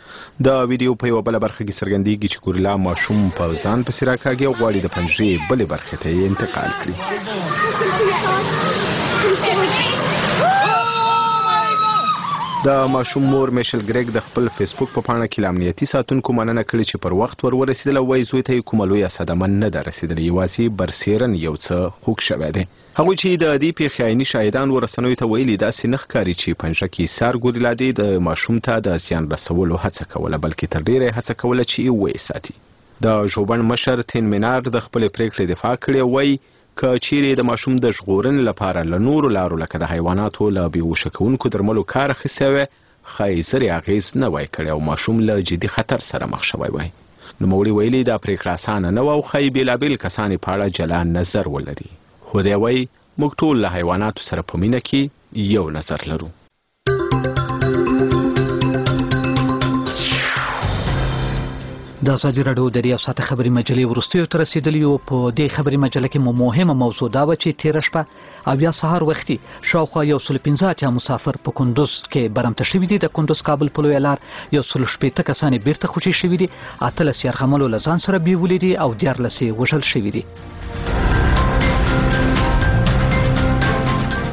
د ویډیو په یوه بله برخه کې څرګندېږي چې ګوریلا ماشوم په ځان پسې راکاږي او غواړي د پنجرې بلې برخې ته یې انتقال کړي. د ماشوم مور میشل ګریګ د خپل فیسبوک په پاڼه کې له امنیتي ساتونکو مننه کړې چې پر وخت ور ورسېدل او وایي زوی ته یې کومه لویه صدمه نه ده رسېدلې، یوازې برسېرن یو څه خوږ شوی دی. هغوی چې د دې پیښې عیني شاهدان و رسنیو ته ویلي داسې نه ښکاري چې پنجره کې ایسار ګوریلا دی د ماشوم ته د زیان رسولو هڅه کوله، بلکې تر ډېره یې هڅه کوله چې یې ویې ساتي. د ژوبڼ مشر تین مینار د خپلې پرېکړې دفاع کړې او وایي که چیرې د ماشوم د ژغورنې لپاره له نورو لارو لکه د حیواناتو له بېهوشه کوونکو درملو کار اخیستی وی ښایي زر یې اغېز نه وای کړی او ماشوم له جدي خطر سره مخ شوی وای. نوموړي ویلي دا پریکړه اسانه نه وه او ښایي بېلابېل کسان په اړه جلا نظر ولري، خو دی وایي موږ ټول له حیواناتو سره په مینه کې یو نظر لرو. د ازادي راډیو د ریو ساعته خبري مجلې وروستیو ته رسیدلی او په دې خبري مجله کې مو مهمه موضوع دا و چې تیره شپه او یا سهار وختي شاوخوا یو سل پنځه اتیا مسافر په کندوز کې برمته شوي دي. د کندوز کابل په لویه لار یو سل شپېته کسان بیرته خوشي شوي دي، اتلس یې یرغملو له ځان سره بیولي دي او دیارلس یې وژل شوي دي.